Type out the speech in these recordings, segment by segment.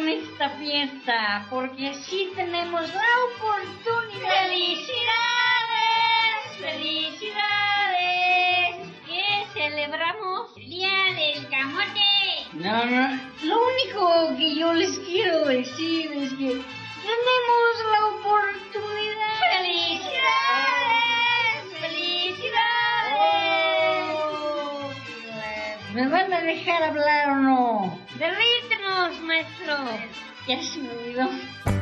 esta fiesta, porque sí tenemos la oportunidad. ¡Felicidades! ¡Felicidades! ¿Qué celebramos? El Día del Camote. No, lo único que yo les quiero decir es que tenemos la oportunidad. ¡Felicidades! ¡Felicidades! Oh, ¿me van a dejar hablar o no? Derrítenos, maestro. Ya se me olvidó.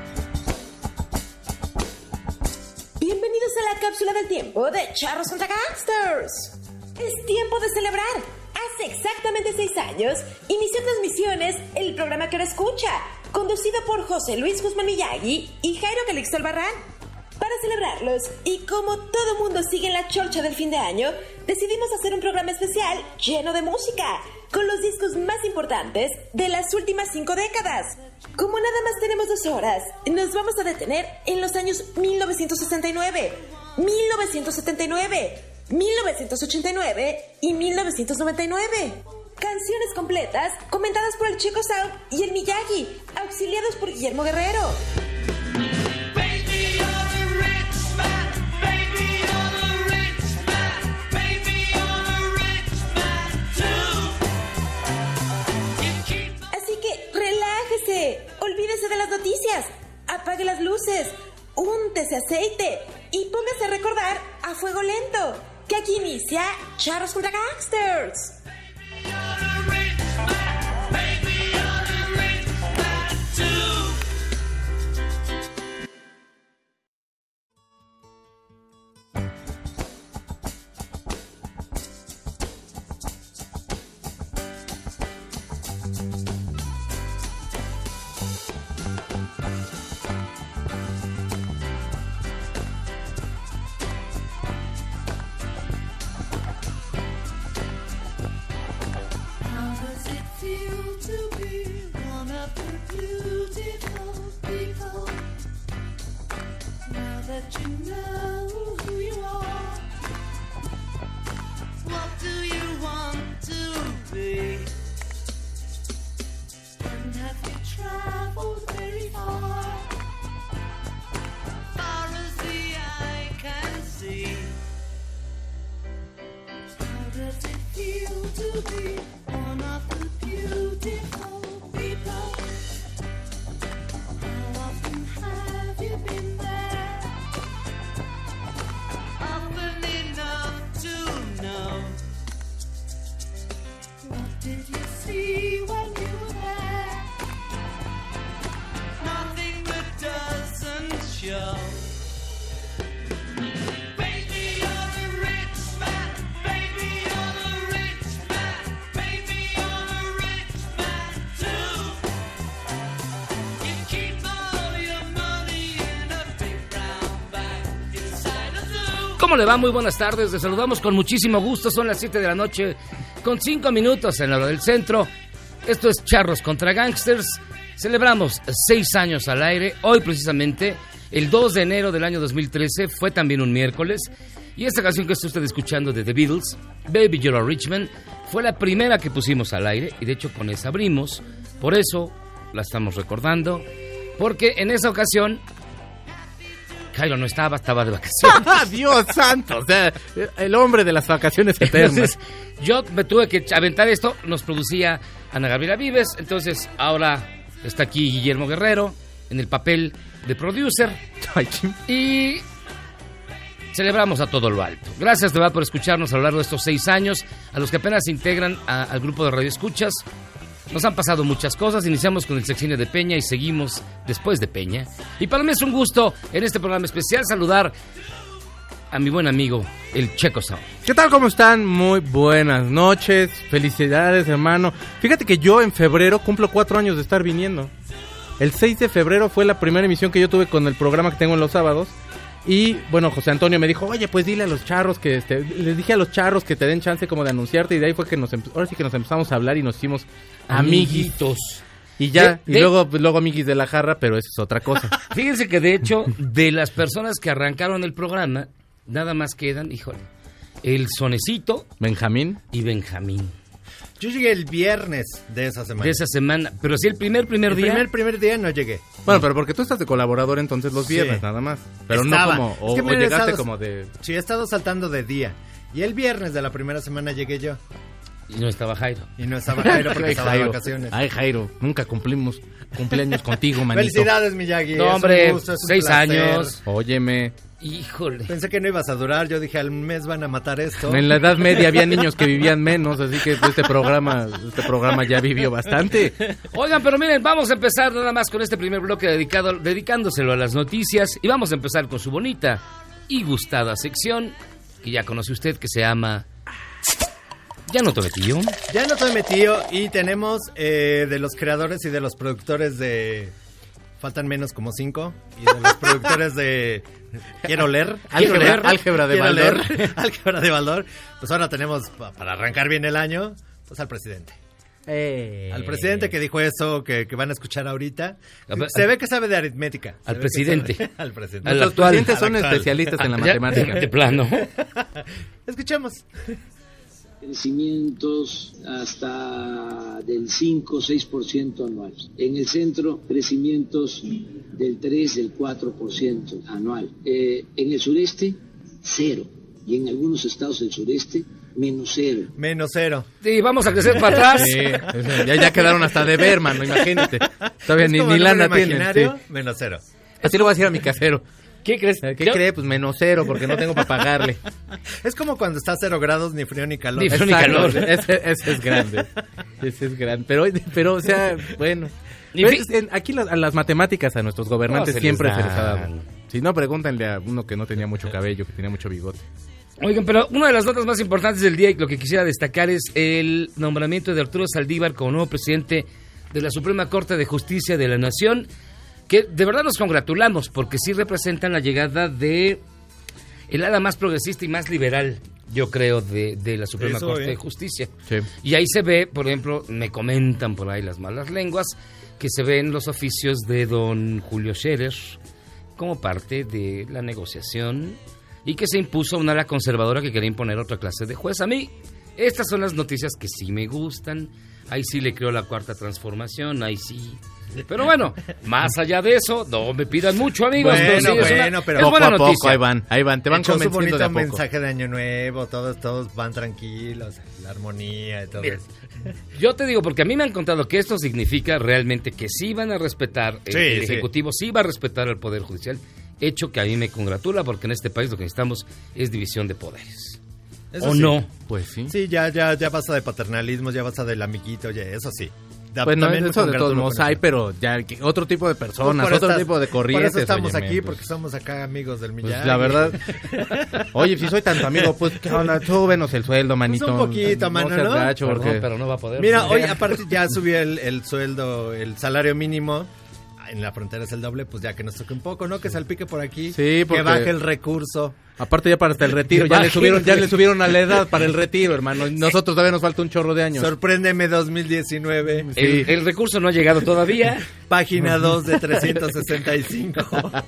Bienvenidos a la cápsula del tiempo de Charros contra Gangsters. Es tiempo de celebrar. Hace exactamente 6 años inició transmisiones el programa que ahora escucha, conducido por José Luis Guzmán Miyagi y Jairo Calixto Albarrán. Para celebrarlos, y como todo mundo sigue en la chorcha del fin de año, decidimos hacer un programa especial lleno de música, con los discos más importantes de las últimas 5 décadas. Como nada más tenemos 2 horas, nos vamos a detener en los años 1969, 1979, 1989 y 1999. Canciones completas comentadas por el Checo Sound y el Miyagi, auxiliados por Guillermo Guerrero. Así que relájese, olvídese de las noticias, apague las luces, úntese aceite y póngase a recordar a fuego lento, que aquí inicia Charros contra Gangsters. ¿Cómo le va? Muy buenas tardes, les saludamos con muchísimo gusto, son las 7 de la noche con 5 minutos en la hora del centro. Esto es Charros contra Gangsters, celebramos 6 años al aire, hoy precisamente, el 2 de enero del año 2013, fue también un miércoles, y esta canción que está usted escuchando de The Beatles, Baby You're a Rich Man, fue la primera que pusimos al aire, y de hecho con esa abrimos, por eso la estamos recordando, porque en esa ocasión Jairo no estaba de vacaciones. ¡Dios santo! O sea, el hombre de las vacaciones eternas. Entonces, yo me tuve que aventar esto. Nos producía Ana Gabriela Vives. Entonces, ahora está aquí Guillermo Guerrero en el papel de producer. Y celebramos a todo lo alto. Gracias de verdad por escucharnos a lo largo de estos 6 años. A los que apenas se integran al grupo de Radio Escuchas. Nos han pasado muchas cosas, iniciamos con el sexenio de Peña y seguimos después de Peña. Y para mí es un gusto en este programa especial saludar a mi buen amigo, el Checo Sound. ¿Qué tal? ¿Cómo están? Muy buenas noches, felicidades, hermano. Fíjate que yo en febrero cumplo 4 años de estar viniendo. El 6 de febrero fue la primera emisión que yo tuve con el programa que tengo en los sábados. Y bueno, José Antonio me dijo, oye, pues dile a los charros que les dije a los charros que te den chance como de anunciarte, y de ahí fue que ahora sí que nos empezamos a hablar y nos hicimos amiguitos. Y ya, y luego amiguis de la jarra, pero eso es otra cosa. Fíjense que de hecho, de las personas que arrancaron el programa, nada más quedan, híjole, el Sonecito, Benjamín y Benjamín. Yo llegué el viernes de esa semana. De esa semana, pero sí el primer día. El primer día no llegué. Bueno, pero porque tú estás de colaborador entonces los viernes, nada más. Pero Estaba. no como, Es que o llegaste estado, como de... Sí, he estado saltando de día. Y el viernes de la primera semana llegué yo. Y no estaba Jairo. Y no estaba Jairo porque Ay, estaba de Jairo. vacaciones. Ay, Jairo, nunca cumplimos cumpleaños contigo, manito. Felicidades, Miyagi. No, es un hombre, gusto, es un 6 placer. años. Óyeme, Híjole. Pensé que no ibas a durar. Yo dije, al mes van a matar esto. en la Edad Media había niños que vivían menos, así que este programa ya vivió bastante. Oigan, pero miren, vamos a empezar nada más con este primer bloque dedicándoselo a las noticias. Y vamos a empezar con su bonita y gustada sección, que ya conoce usted, que se llama... ¿Ya no te metió? Ya no estoy metido y tenemos de los creadores y de los productores de... Faltan menos como 5. Y de los productores de... Quiero leer. Álgebra de Baldor. Álgebra de Baldor. Pues ahora tenemos, para arrancar bien el año, pues al presidente. Al presidente que dijo eso, que van a escuchar ahorita. Se ve que sabe de aritmética. Al presidente. Al presidente. Al Los actual. presidentes son especialistas en la matemática. De plano. Escuchemos. Crecimientos hasta del 5-6% anual. En el centro, crecimientos del 3, del 4% anual. En el sureste, 0. Y en algunos estados del sureste, -0. -0. Sí, vamos a crecer para atrás. Sí, ya quedaron hasta de ver, mano, imagínate. Todavía Es ni como el lana número tienen. imaginario, Sí. -0. Así lo voy a decir a mi casero. ¿Qué crees? ¿Qué cree? Pues -0, porque no tengo para pagarle. Es como cuando está a 0 grados, ni frío ni calor. Ni frío ni Exacto, calor. Ese es grande. Ese es grande. Pero o sea, bueno. Aquí a las matemáticas a nuestros gobernantes No, siempre les se les ha dado. dan. Si no, pregúntenle a uno que no tenía mucho cabello, que tenía mucho bigote. Oigan, pero una de las notas más importantes del día y lo que quisiera destacar es el nombramiento de Arturo Saldívar como nuevo presidente de la Suprema Corte de Justicia de la Nación, que de verdad nos congratulamos porque sí representan la llegada de el ala más progresista y más liberal, yo creo, de la Suprema Eso, Corte de Justicia. Sí. Y ahí se ve, por ejemplo, me comentan por ahí las malas lenguas, que se ven los oficios de don Julio Scherer como parte de la negociación y que se impuso una ala conservadora que quería imponer otra clase de juez. A mí, estas son las noticias que sí me gustan. Ahí sí le creo la cuarta transformación, ahí sí. Pero bueno, más allá de eso, no me pidan mucho, amigos. Bueno, pero sí, pero es Poco buena a poco, noticia. ahí van, te van Echó su convenciendo de a bonito poco. mensaje de Año Nuevo, todos van tranquilos, la armonía y todo Mira, eso. yo te digo, porque a mí me han contado que esto significa realmente que sí van a respetar, Sí, el sí. Ejecutivo sí va a respetar al Poder Judicial, hecho que a mí me congratula porque en este país lo que necesitamos es división de poderes. Eso ¿O sí. no? Pues sí. Sí, ya basta de paternalismo, ya basta del amiguito, ya, eso sí. Bueno, También me eso de todos congratulo modos con hay, eso. pero ya otro tipo de personas, Por otro estas- tipo de corrientes. Por eso estamos óyeme, aquí, pues. porque somos acá amigos del Pues Miyagi. la verdad. Oye, si soy tanto amigo, pues ¿qué onda? Súbenos el sueldo, manito. un poquito, mano, seas ¿no? gacho, Perdón, porque... pero no va a poder. Mira, hoy aparte ya subió el sueldo, el salario mínimo. En la frontera es el doble, pues ya que nos toque un poco, ¿no? Que salpique por aquí. Sí, porque- Que baje el recurso. Aparte ya para hasta el retiro, ya le subieron a la edad para el retiro, hermano. Nosotros todavía nos falta un chorro de años. Sorpréndeme 2019. Sí. El recurso no ha llegado todavía. Página 2 de 365.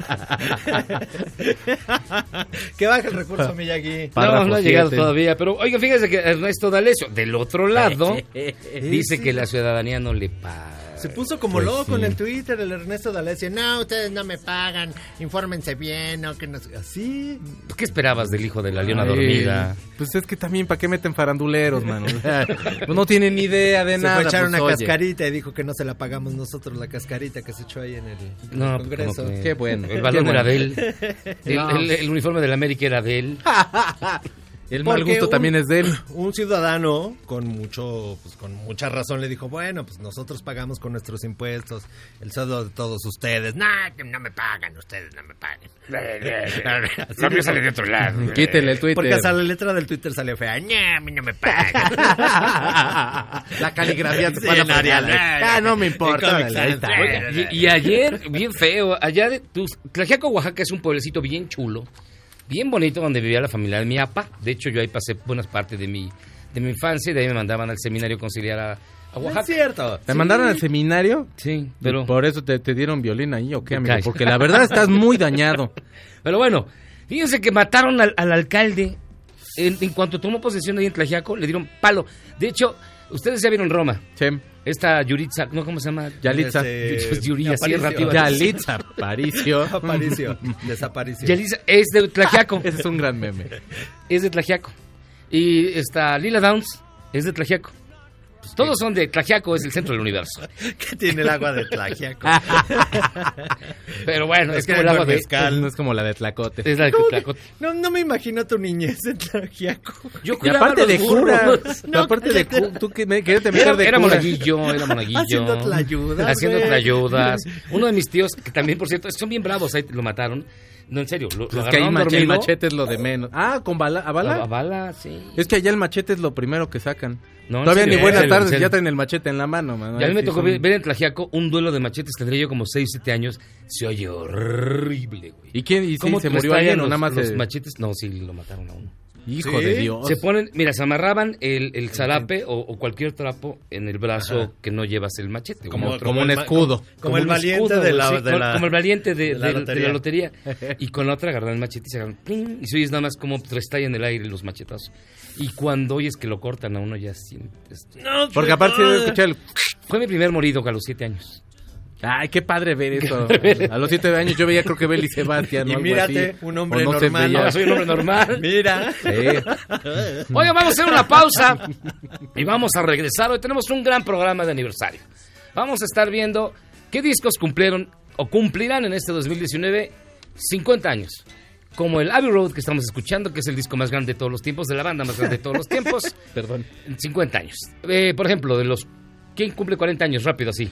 Que baje el recurso, Miyagi. Párrafo No ha llegado 7. todavía, pero oiga, fíjese que Ernesto D'Alessio, del otro lado, dice Sí. que la ciudadanía no le paga. Se puso como Pues loco sí. en el Twitter el Ernesto D'Alessio. No, ustedes no me pagan, infórmense bien, no, que no... Así. ¿Qué esperabas del hijo de la leona Ay, dormida? Pues es que también, ¿para qué meten faranduleros, mano? O sea, pues no tienen ni idea de Se nada. fue a echar pues, una oye. cascarita y dijo que no se la pagamos nosotros, la cascarita que se echó ahí en el No, Congreso. como que Qué bueno. El balón Qué era bueno. de él. El uniforme del América era de él. El mal Porque gusto también es de él. Un ciudadano con mucha razón le dijo, bueno, pues nosotros pagamos con nuestros impuestos el sueldo de todos ustedes. Nah, que no me pagan, ustedes no me pagan. Así No me dijo. sale de otro lado. Quítenle el Twitter. Porque hasta la letra del Twitter sale fea. Nah, a mí no me pagan. La caligrafía Sí, para en Arial. Ah, no me importa. En Ahí está. Comic Y ayer, bien feo, allá de Tlaxiaco, Oaxaca, es un pueblecito bien chulo, bien bonito, donde vivía la familia de mi papá. De hecho, yo ahí pasé buenas partes de mi infancia y de ahí me mandaban al seminario conciliar a No Oaxaca. es cierto. ¿Te mandaron al seminario? Sí, pero... ¿Por eso te dieron violín ahí o qué, amigo? Calla. Porque la verdad estás muy dañado. Pero bueno, fíjense que mataron al alcalde En cuanto tomó posesión ahí en Tlaxiaco, le dieron palo. De hecho, ustedes ya vieron Roma. Sí. Esta Yuritza, ¿no? ¿Cómo se llama? Yalitza. Yuridia, así rápido. Yalitza Aparicio. Desaparición. Yalitza es de Tlaxiaco. Ese es un gran meme. Es de Tlaxiaco. Y Lila Downs es de Tlaxiaco. Pues todos son de Tlaxiaco, es el centro del universo. ¿Qué tiene el agua de Tlaxiaco? Pero bueno, es que como el agua de... No es como la de Tlacote. Es la de Tlacote. No me imagino tu niñez en Tlaxiaco. Yo y aparte de cura. No, aparte de cura. ¿Tú qué me quieres meter de Era cura? Monaguillo. Haciendo tlayudas. Haciendo tlayudas. Uno de mis tíos, que también, por cierto, son bien bravos, ahí lo mataron. No, en serio, lo es que agarraron ahí dormido. el machete es lo de menos. Ah, ¿con bala? ¿A bala? A bala, sí. Es que allá el machete es lo primero que sacan. No, todavía serio, ni buenas en serio, tardes, ya traen el machete en la mano, man. Y a mí me tocó ver en Tlaxiaco un duelo de machetes, tendría yo como 6, 7 años. Se oye horrible, güey. ¿Y quién? ¿Y ¿Cómo se murió alguien o nada más? Los machetes, no, sí, lo mataron a uno. Hijo de Dios. Se ponen, mira, se amarraban el zarape o cualquier trapo en el brazo que no llevas el machete. Como un escudo. Como el valiente de la como el valiente de la lotería. lotería. Y con la otra agarran el machete y se agarran, ¡pling! Y se oyes nada más como restallan en el aire los machetazos. Y cuando oyes que lo cortan a uno ya sientes... No, porque aparte de escuchar el... Fue mi primer morido a los 7 años. Ay, qué padre ver eso. A los 7 años yo veía, creo que Beli Sebastián. Y algo mírate, así. un hombre O no normal. Ahora soy un hombre normal. Mira. Sí. Oye, vamos a hacer una pausa y vamos a regresar. Hoy tenemos un gran programa de aniversario. Vamos a estar viendo qué discos cumplieron o cumplirán en este 2019 50 años. Como el Abbey Road que estamos escuchando, que es el disco más grande de todos los tiempos, de la banda más grande de todos los tiempos. Perdón. 50 años. Por ejemplo, de los... ¿Quién cumple 40 años? Rápido, así.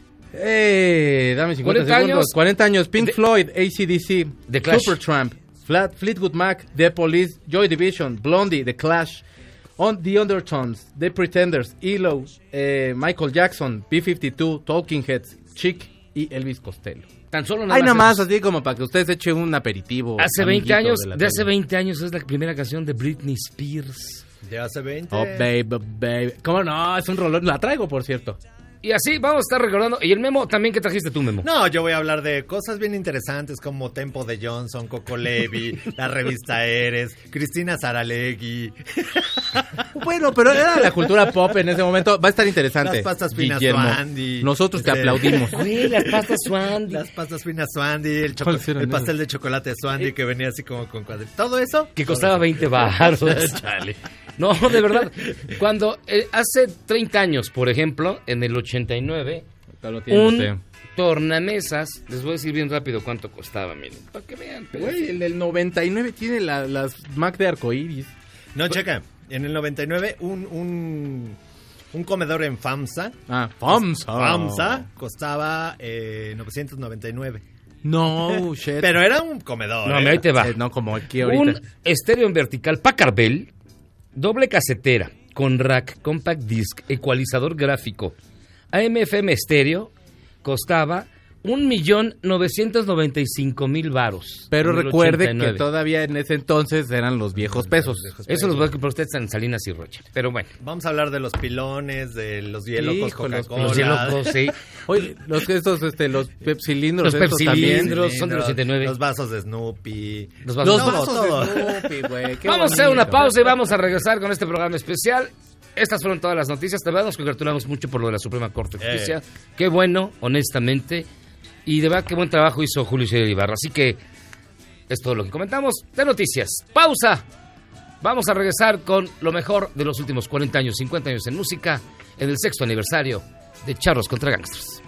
Dame 50 40 segundos. años. 40 años. Pink Floyd, AC/DC, The Clash. Supertramp, Fleetwood Mac, The Police, Joy Division, Blondie, The Clash, The Undertones, The Pretenders, ELO, Michael Jackson, B-52, Talking Heads, Chic y Elvis Costello. Tan solo Hay nada más esos. así como para que ustedes echen un aperitivo. Hace 20 amiguito años, de la de hace tele. 20 años es la primera canción de Britney Spears. De hace 20. Oh, baby. ¿Cómo no? Es un rolón. La traigo, por cierto. Y así vamos a estar recordando. Y el Memo también, ¿qué trajiste tú, Memo? No, yo voy a hablar de cosas bien interesantes como Tempo de Johnson, Coco Levi, la revista Eres, Cristina Saralegui. Bueno, pero era la cultura pop en ese momento. Va a estar interesante. Las pastas finas Guillermo. Swandy. Nosotros te aplaudimos. Güey, las pastas Swandy. Las pastas finas Swandy, ¿Cuáles eran el esas? pastel de chocolate Swandy que venía así como con cuadritos. Todo eso. Que costaba 20 baros. Chale. No, de verdad. Cuando hace 30 años, por ejemplo, en el 89, Acá lo tiene usted. un tornamesas, les voy a decir bien rápido cuánto costaba, miren, para que vean. Güey, el del 99 tiene las Mac de arcoíris. No, checa. En el 99, un comedor en FAMSA. FAMSA costaba 999. No, shit. Pero era un comedor. No, ahí te va. No, como aquí ahorita. Un estéreo en vertical Packard Bell, doble casetera, con rack, compact disc, ecualizador gráfico, AM/FM estéreo, costaba 1,995,000 varos. Pero en el recuerde 89. que todavía en ese entonces eran los viejos pesos. Eso los voy a comprar ustedes en Salinas y Rocha. Pero bueno. Vamos a hablar de los pilones, de los hielocos Híjole, Coca-Cola. Los hielocos, sí. Oye, los pepsilindros. Los estos pepsilindros. también. son del 89. Los vasos de Snoopy. Los Los vasos. vasos todo. de Snoopy, güey. Qué Vamos a hacer una bonito. pausa y vamos a regresar con este programa especial. Estas fueron todas las noticias. De verdad nos congratulamos mucho por lo de la Suprema Corte de Justicia. Qué bueno, honestamente. Y de verdad qué buen trabajo hizo Julio César Ibarra. Así que es todo lo que comentamos de noticias. Pausa. Vamos a regresar con lo mejor de los últimos 40 años, 50 años en música, en el 6º aniversario de Charros contra Gangsters.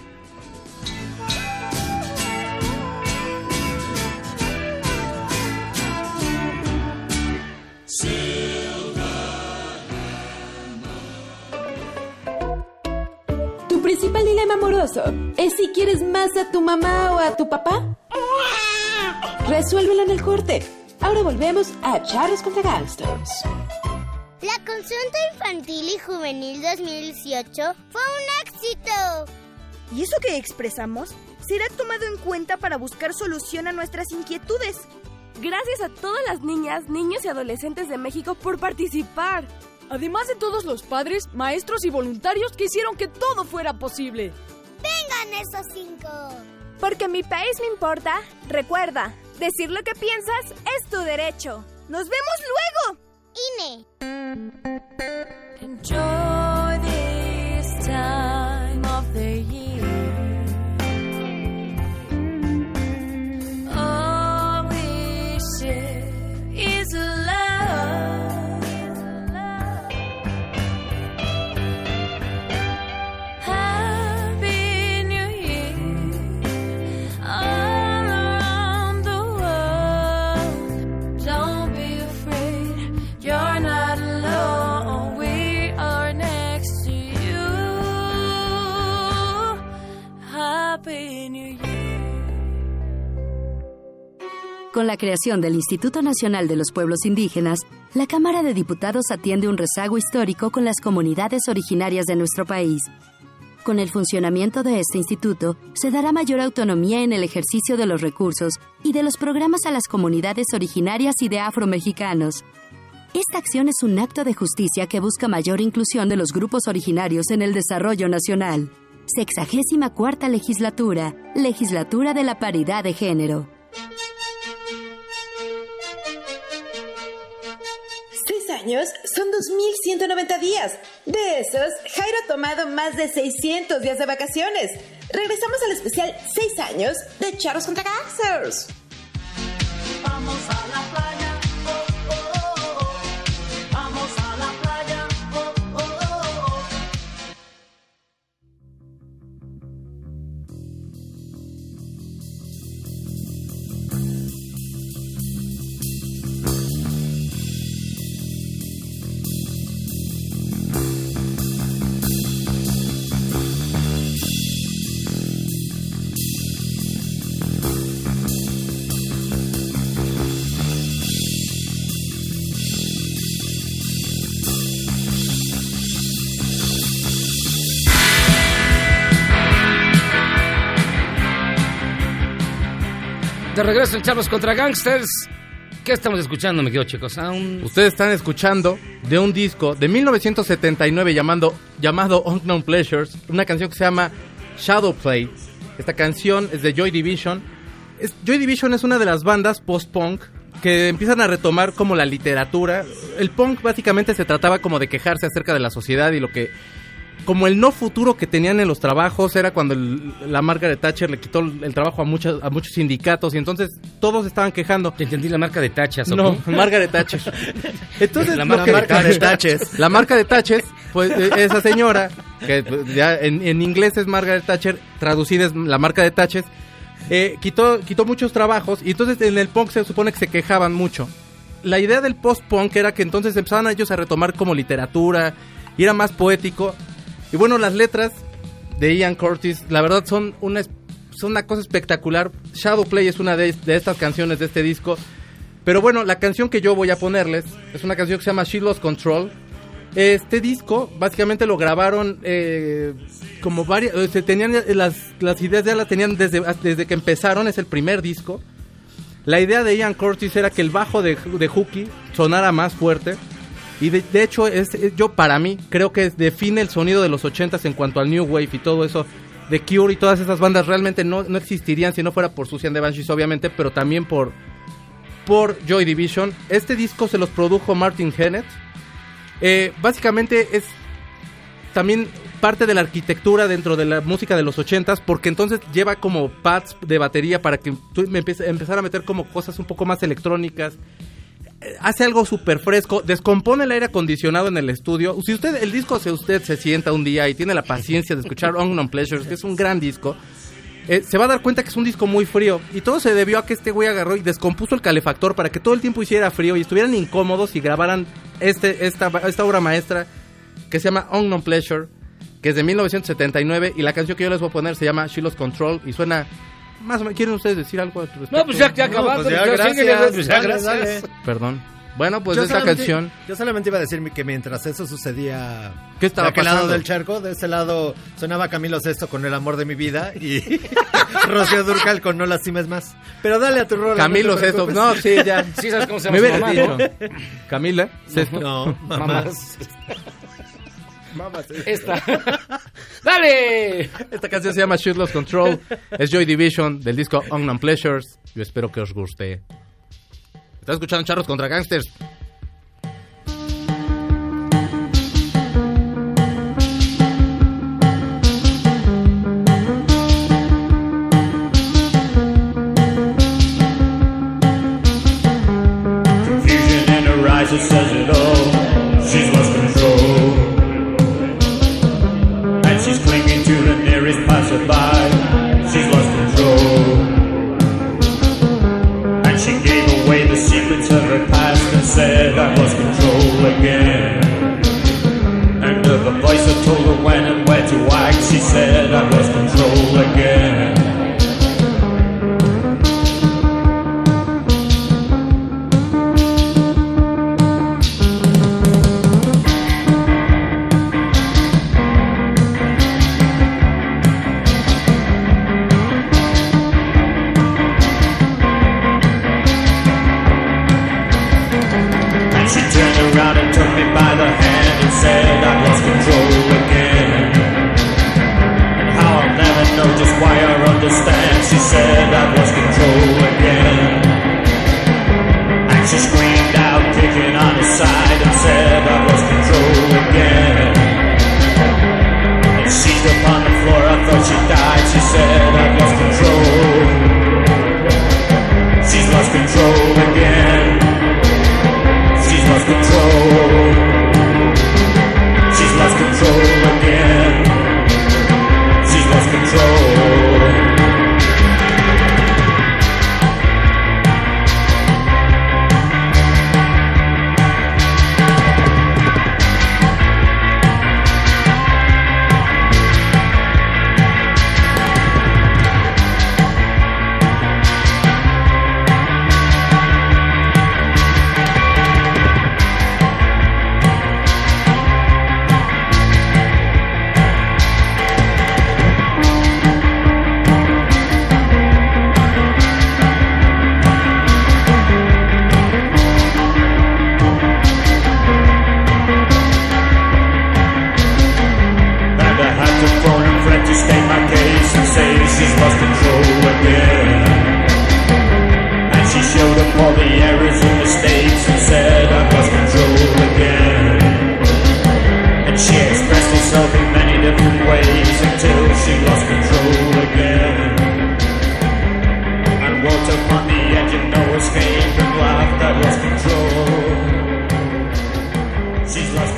¿Tu principal dilema amoroso es si quieres más a tu mamá o a tu papá? Resuélvelo en el corte. Ahora volvemos a Charros contra Gangsters. La consulta infantil y juvenil 2018 fue un éxito. ¿Y eso que expresamos será tomado en cuenta para buscar solución a nuestras inquietudes? Gracias a todas las niñas, niños y adolescentes de México por participar. Además de todos los padres, maestros y voluntarios que hicieron que todo fuera posible. ¡Vengan esos 5! Porque mi país me importa, recuerda, decir lo que piensas es tu derecho. ¡Nos vemos luego! INE. Enjoy this time of the year. All we share is love. Happy New Year all around the world. Don't be afraid, you're not alone. We are next to you. Happy New Year. Con la creación del Instituto Nacional de los Pueblos Indígenas, la Cámara de Diputados atiende un rezago histórico con las comunidades originarias de nuestro país. Con el funcionamiento de este instituto, se dará mayor autonomía en el ejercicio de los recursos y de los programas a las comunidades originarias y de afromexicanos. Esta acción es un acto de justicia que busca mayor inclusión de los grupos originarios en el desarrollo nacional. 64ª Legislatura, Legislatura de la Paridad de Género. 6 años son 2.190 días. De esos, Jairo ha tomado más de 600 días de vacaciones. Regresamos al especial 6 años de Charros contra Gangsters. Vamos a la playa, oh, oh, oh, oh. Vamos a la playa, oh, oh, oh, oh. De regreso en Charros contra Gangsters. ¿Qué estamos escuchando, mi querido Chico Sound? Ustedes están escuchando de un disco de 1979 llamado Unknown Pleasures, una canción que se llama Shadow Play. Esta canción es de Joy Division. Joy Division es una de las bandas post-punk que empiezan a retomar como la literatura. El punk básicamente se trataba como de quejarse acerca de la sociedad y lo que... Como el no futuro que tenían en los trabajos era cuando la Margaret Thatcher le quitó el trabajo a muchos sindicatos y entonces todos estaban quejando. Te entendí la marca de Thatcher. No, Margaret Thatcher. Entonces la marca de Thatcher. La marca de Thatcher, pues esa señora, que ya en inglés es Margaret Thatcher, traducida es la marca de Thatcher, quitó muchos trabajos y entonces en el punk se supone que se quejaban mucho. La idea del post-punk era que entonces empezaban ellos a retomar como literatura y era más poético. Y bueno, las letras de Ian Curtis, la verdad son una cosa espectacular. Shadow Play es una de estas canciones de este disco. Pero bueno, la canción que yo voy a ponerles es una canción que se llama She Lost Control. Este disco, básicamente lo grabaron como varias... tenían las ideas ya las tenían desde que empezaron, es el primer disco. La idea de Ian Curtis era que el bajo de Hooky sonara más fuerte. Y de hecho, yo para mí, creo que define el sonido de los 80s en cuanto al New Wave y todo eso. The Cure y todas esas bandas realmente no existirían si no fuera por Susie and the Banshees, obviamente, pero también por Joy Division. Este disco se los produjo Martin Hannett. Básicamente es también parte de la arquitectura dentro de la música de los 80s, porque entonces lleva como pads de batería para que tú empezar a meter como cosas un poco más electrónicas. Hace algo súper fresco, descompone el aire acondicionado en el estudio. Si el disco, si usted se sienta un día y tiene la paciencia de escuchar Unknown Pleasures, que es un gran disco, se va a dar cuenta que es un disco muy frío. Y todo se debió a que este güey agarró y descompuso el calefactor para que todo el tiempo hiciera frío y estuvieran incómodos y grabaran esta obra maestra que se llama Unknown Pleasure, que es de 1979, y la canción que yo les voy a poner se llama She Lost Control y suena... Más o menos, ¿quieren ustedes decir algo al respecto? No, pues ya acabamos. Pues gracias. Perdón. Bueno, pues esta canción... Yo solamente iba a decir que mientras eso sucedía... ¿Qué estaba de aquel pasando? lado del charco, de ese lado sonaba Camilo Sesto con El amor de mi vida y Rocío Dúrcal con No lastimes más. Pero dale a tu rola. Camilo Sesto, no, sí, ya. Sí, ¿sabes cómo se llama su mamá, no? Camila Sesto. No, mamás. Esta. ¡Dale! Esta canción se llama She Lost Control. Es Joy Division del disco Unknown Pleasures. Yo espero que os guste. ¿Estás escuchando Charros contra Gangsters?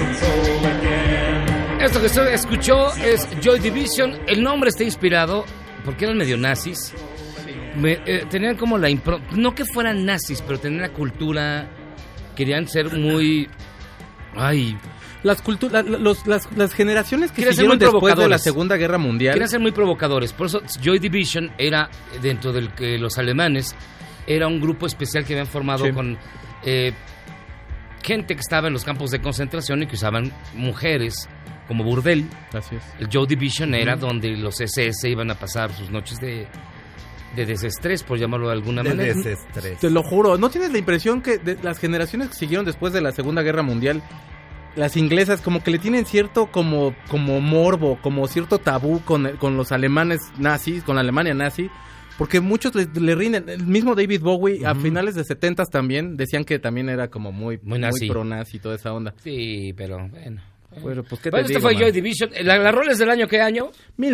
Esto que usted escuchó es Joy Division. El nombre está inspirado porque eran medio nazis. Tenían como la no que fueran nazis, pero tenían la cultura. Querían ser muy. Ay. Las generaciones que siguieron después de la Segunda Guerra Mundial querían ser muy provocadores. Por eso Joy Division era, dentro de los alemanes, era un grupo especial que habían formado con gente que estaba en los campos de concentración y que usaban mujeres como burdel. Así es. El Joy Division era donde los SS iban a pasar sus noches de desestrés, por llamarlo de alguna manera. Desestrés. Te lo juro, ¿no tienes la impresión que las generaciones que siguieron después de la Segunda Guerra Mundial, las inglesas como que le tienen cierto como morbo, como cierto tabú con los alemanes nazis, con la Alemania nazi? Porque muchos le rinden. El mismo David Bowie, a finales de 70s también, decían que también era como muy pro-nazi y toda esa onda. Sí, pero bueno. Bueno, pues, ¿qué te digo, este fue Joy Division. ¿La rola es del año qué año?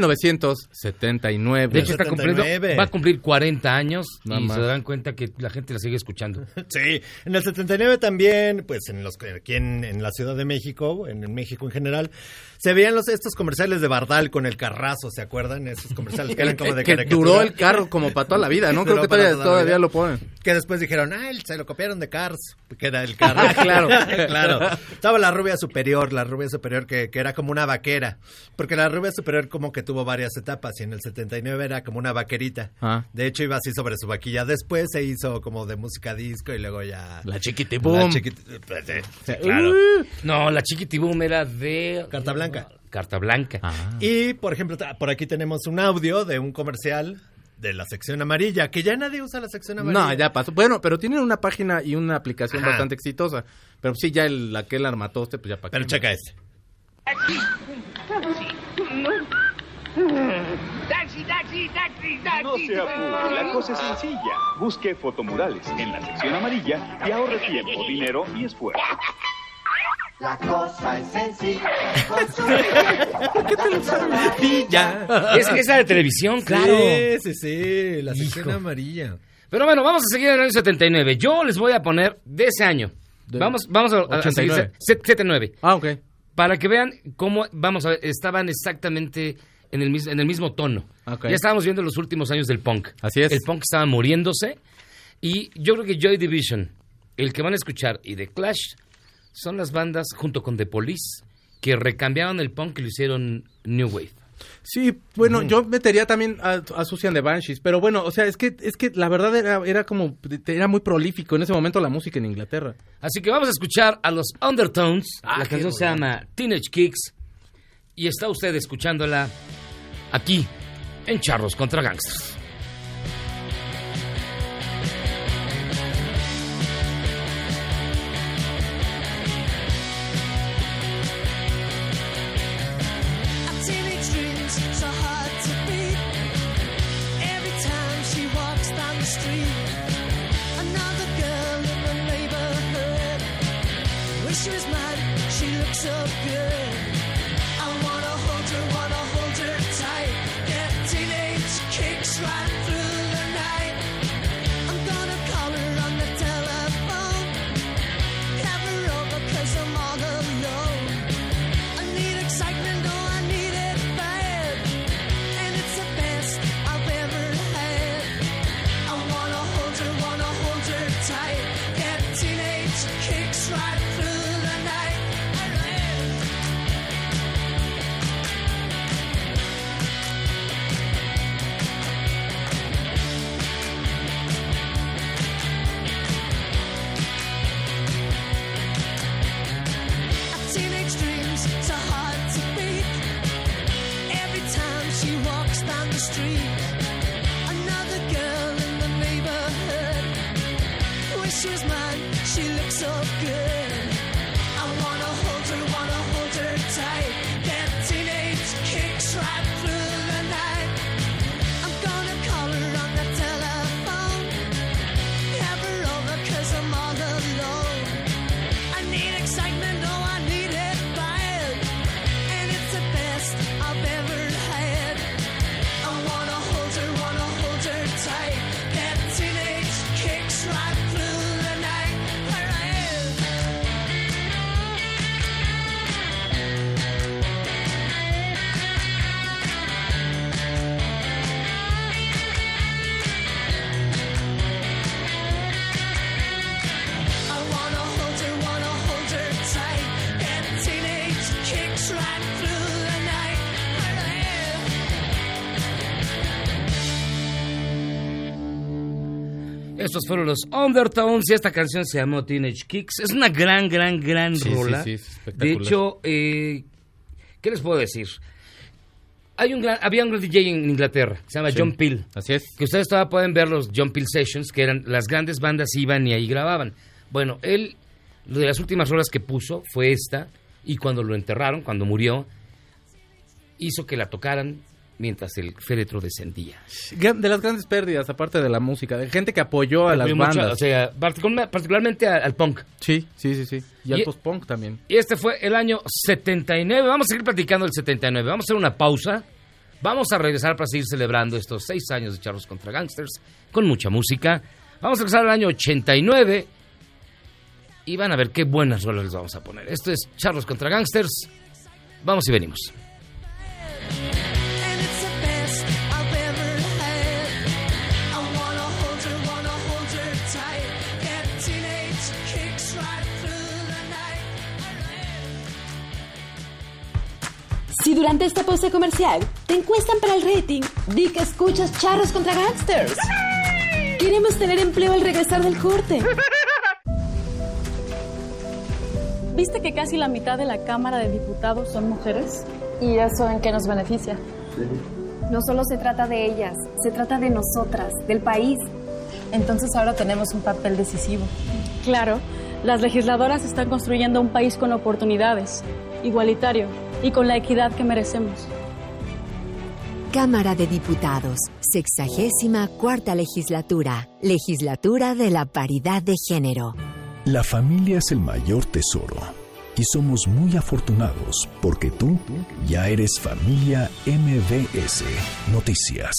1979. De hecho, va a cumplir 40 años y se darán cuenta que la gente la sigue escuchando. Sí, en el 79 también, pues aquí en la Ciudad de México, en México en general, se veían estos comerciales de Bardal con el carrazo, ¿se acuerdan? Esos comerciales que eran como de caricatura. Que duró el carro como para toda la vida, ¿no? Creo que todavía lo ponen. Que después dijeron, se lo copiaron de Cars, que era el carro. Claro. Estaba la rubia superior que era como una vaquera, porque la rubia superior como que tuvo varias etapas y en el 79 era como una vaquerita. De hecho iba así sobre su vaquilla. Después se hizo como de música disco y luego ya... La Chiquitiboom. Sí, claro. No, la Chiquitiboom era de... Carta Blanca. Y, por ejemplo, por aquí tenemos un audio de un comercial de la sección amarilla, que ya nadie usa la sección amarilla. No, ya pasó. Bueno, pero tienen una página y una aplicación bastante exitosa. Pero sí, ya aquel armatoste, pues ya para qué. Pero checa este. No se apure, la cosa es sencilla. Busque fotomurales en la sección amarilla y ahorre tiempo, dinero y esfuerzo. La cosa es sencilla. ¿Por qué te lo sabes? Es que es la de televisión, claro. Sí, la sección amarilla. Pero bueno, vamos a seguir en el año 79. Yo les voy a poner de ese año. Vamos a seguir 79. Ok. Para que vean cómo, estaban exactamente en el mismo tono. Okay. Ya estábamos viendo los últimos años del punk. Así es. El punk estaba muriéndose. Y yo creo que Joy Division, el que van a escuchar, y The Clash, son las bandas, junto con The Police, que recambiaron el punk y lo hicieron New Wave. Sí, bueno, yo metería también a Susan the Banshees, pero bueno, o sea, es que la verdad era muy prolífico en ese momento la música en Inglaterra. Así que vamos a escuchar a los Undertones. La canción se llama Teenage Kicks y está usted escuchándola aquí en Charros contra Gangsters. She was mine, she looked so good. I wanna hold her tight. Get teenage kicks right through the night. I'm gonna call her on the telephone. Have her over 'cause I'm all alone. I need excitement, oh I need it bad. And it's the best I've ever had. I wanna hold her tight. Get teenage kicks right through. She was mine, she looks so good. I wanna hold her tight. Get teenage kicks right through the night. I'm gonna call her on the telephone. Have her over 'cause I'm all alone. I need excitement, oh I need it bad. And it's the best I've ever had. I wanna hold her tight. Get teenage kicks right through the night. Estos fueron los Undertones y esta canción se llamó Teenage Kicks. Es una gran rola. Sí, espectacular. De hecho, ¿qué les puedo decir? Había un gran DJ en Inglaterra, que se llama John Peel. Así es. Que ustedes todavía pueden ver los John Peel Sessions, que eran las grandes bandas iban y ahí grababan. Bueno, él, de las últimas rolas que puso fue esta, y cuando lo enterraron, cuando murió, hizo que la tocaran mientras el féretro descendía. De las grandes pérdidas, aparte de la música, de gente que apoyó a las bandas. O sea, particularmente al punk. Sí. Y al post-punk también. Y este fue el año 79. Vamos a seguir platicando del 79. Vamos a hacer una pausa. Vamos a regresar para seguir celebrando estos 6 años de Charros contra Gangsters con mucha música. Vamos a regresar al año 89 y van a ver qué buenas rolas les vamos a poner. Esto es Charros contra Gangsters. Vamos y venimos. Si durante esta pausa comercial te encuestan para el rating, di que escuchas Charros contra Gangsters. Queremos tener empleo al regresar del corte. ¿Viste que casi la mitad de la Cámara de Diputados son mujeres? ¿Y eso en qué nos beneficia? No solo se trata de ellas, se trata de nosotras, del país. Entonces ahora tenemos un papel decisivo. Claro, las legisladoras están construyendo un país con oportunidades, igualitario y con la equidad que merecemos. Cámara de Diputados, 64ª legislatura, legislatura de la paridad de género. La familia es el mayor tesoro y somos muy afortunados porque tú ya eres familia MBS Noticias.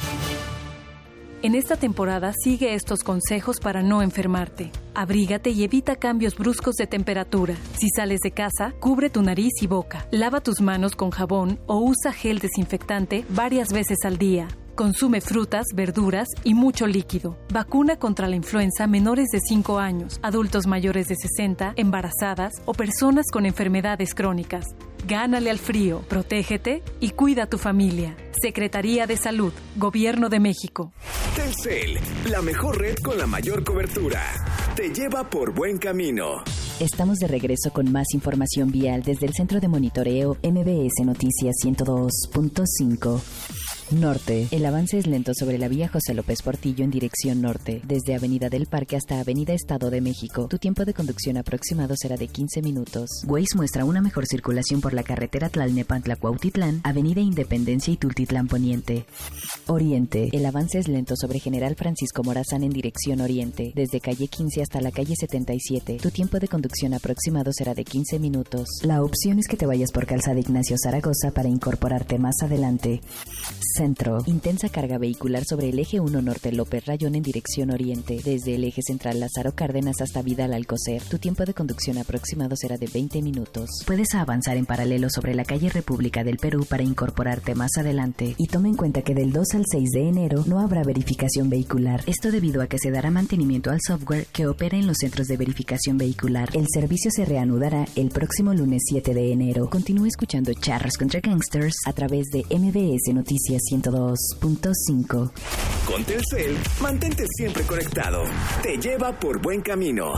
En esta temporada sigue estos consejos para no enfermarte. Abrígate y evita cambios bruscos de temperatura. Si sales de casa, cubre tu nariz y boca. Lava tus manos con jabón o usa gel desinfectante varias veces al día. Consume frutas, verduras y mucho líquido. Vacuna contra la influenza a menores de 5 años, adultos mayores de 60, embarazadas o personas con enfermedades crónicas. Gánale al frío, protégete y cuida a tu familia. Secretaría de Salud, Gobierno de México. Telcel, la mejor red con la mayor cobertura. Te lleva por buen camino. Estamos de regreso con más información vial desde el Centro de Monitoreo MBS Noticias 102.5. Norte. El avance es lento sobre la vía José López Portillo en dirección norte, desde Avenida del Parque hasta Avenida Estado de México. Tu tiempo de conducción aproximado será de 15 minutos. Waze muestra una mejor circulación por la carretera Tlalnepantla-Cuautitlán, Avenida Independencia y Tultitlán Poniente. Oriente. El avance es lento sobre General Francisco Morazán en dirección oriente, desde calle 15 hasta la calle 77. Tu tiempo de conducción aproximado será de 15 minutos. La opción es que te vayas por Calzada Ignacio Zaragoza para incorporarte más adelante. Centro. Intensa carga vehicular sobre el eje 1 Norte López Rayón en dirección oriente, desde el eje central Lázaro Cárdenas hasta Vidal Alcocer. Tu tiempo de conducción aproximado será de 20 minutos. Puedes avanzar en paralelo sobre la calle República del Perú para incorporarte más adelante. Y toma en cuenta que del 2 al 6 de enero no habrá verificación vehicular. Esto debido a que se dará mantenimiento al software que opera en los centros de verificación vehicular. El servicio se reanudará el próximo lunes 7 de enero. Continúa escuchando Charros contra Gangsters a través de MBS Noticias 102.5. Con Telcel, mantente siempre conectado. Te lleva por buen camino.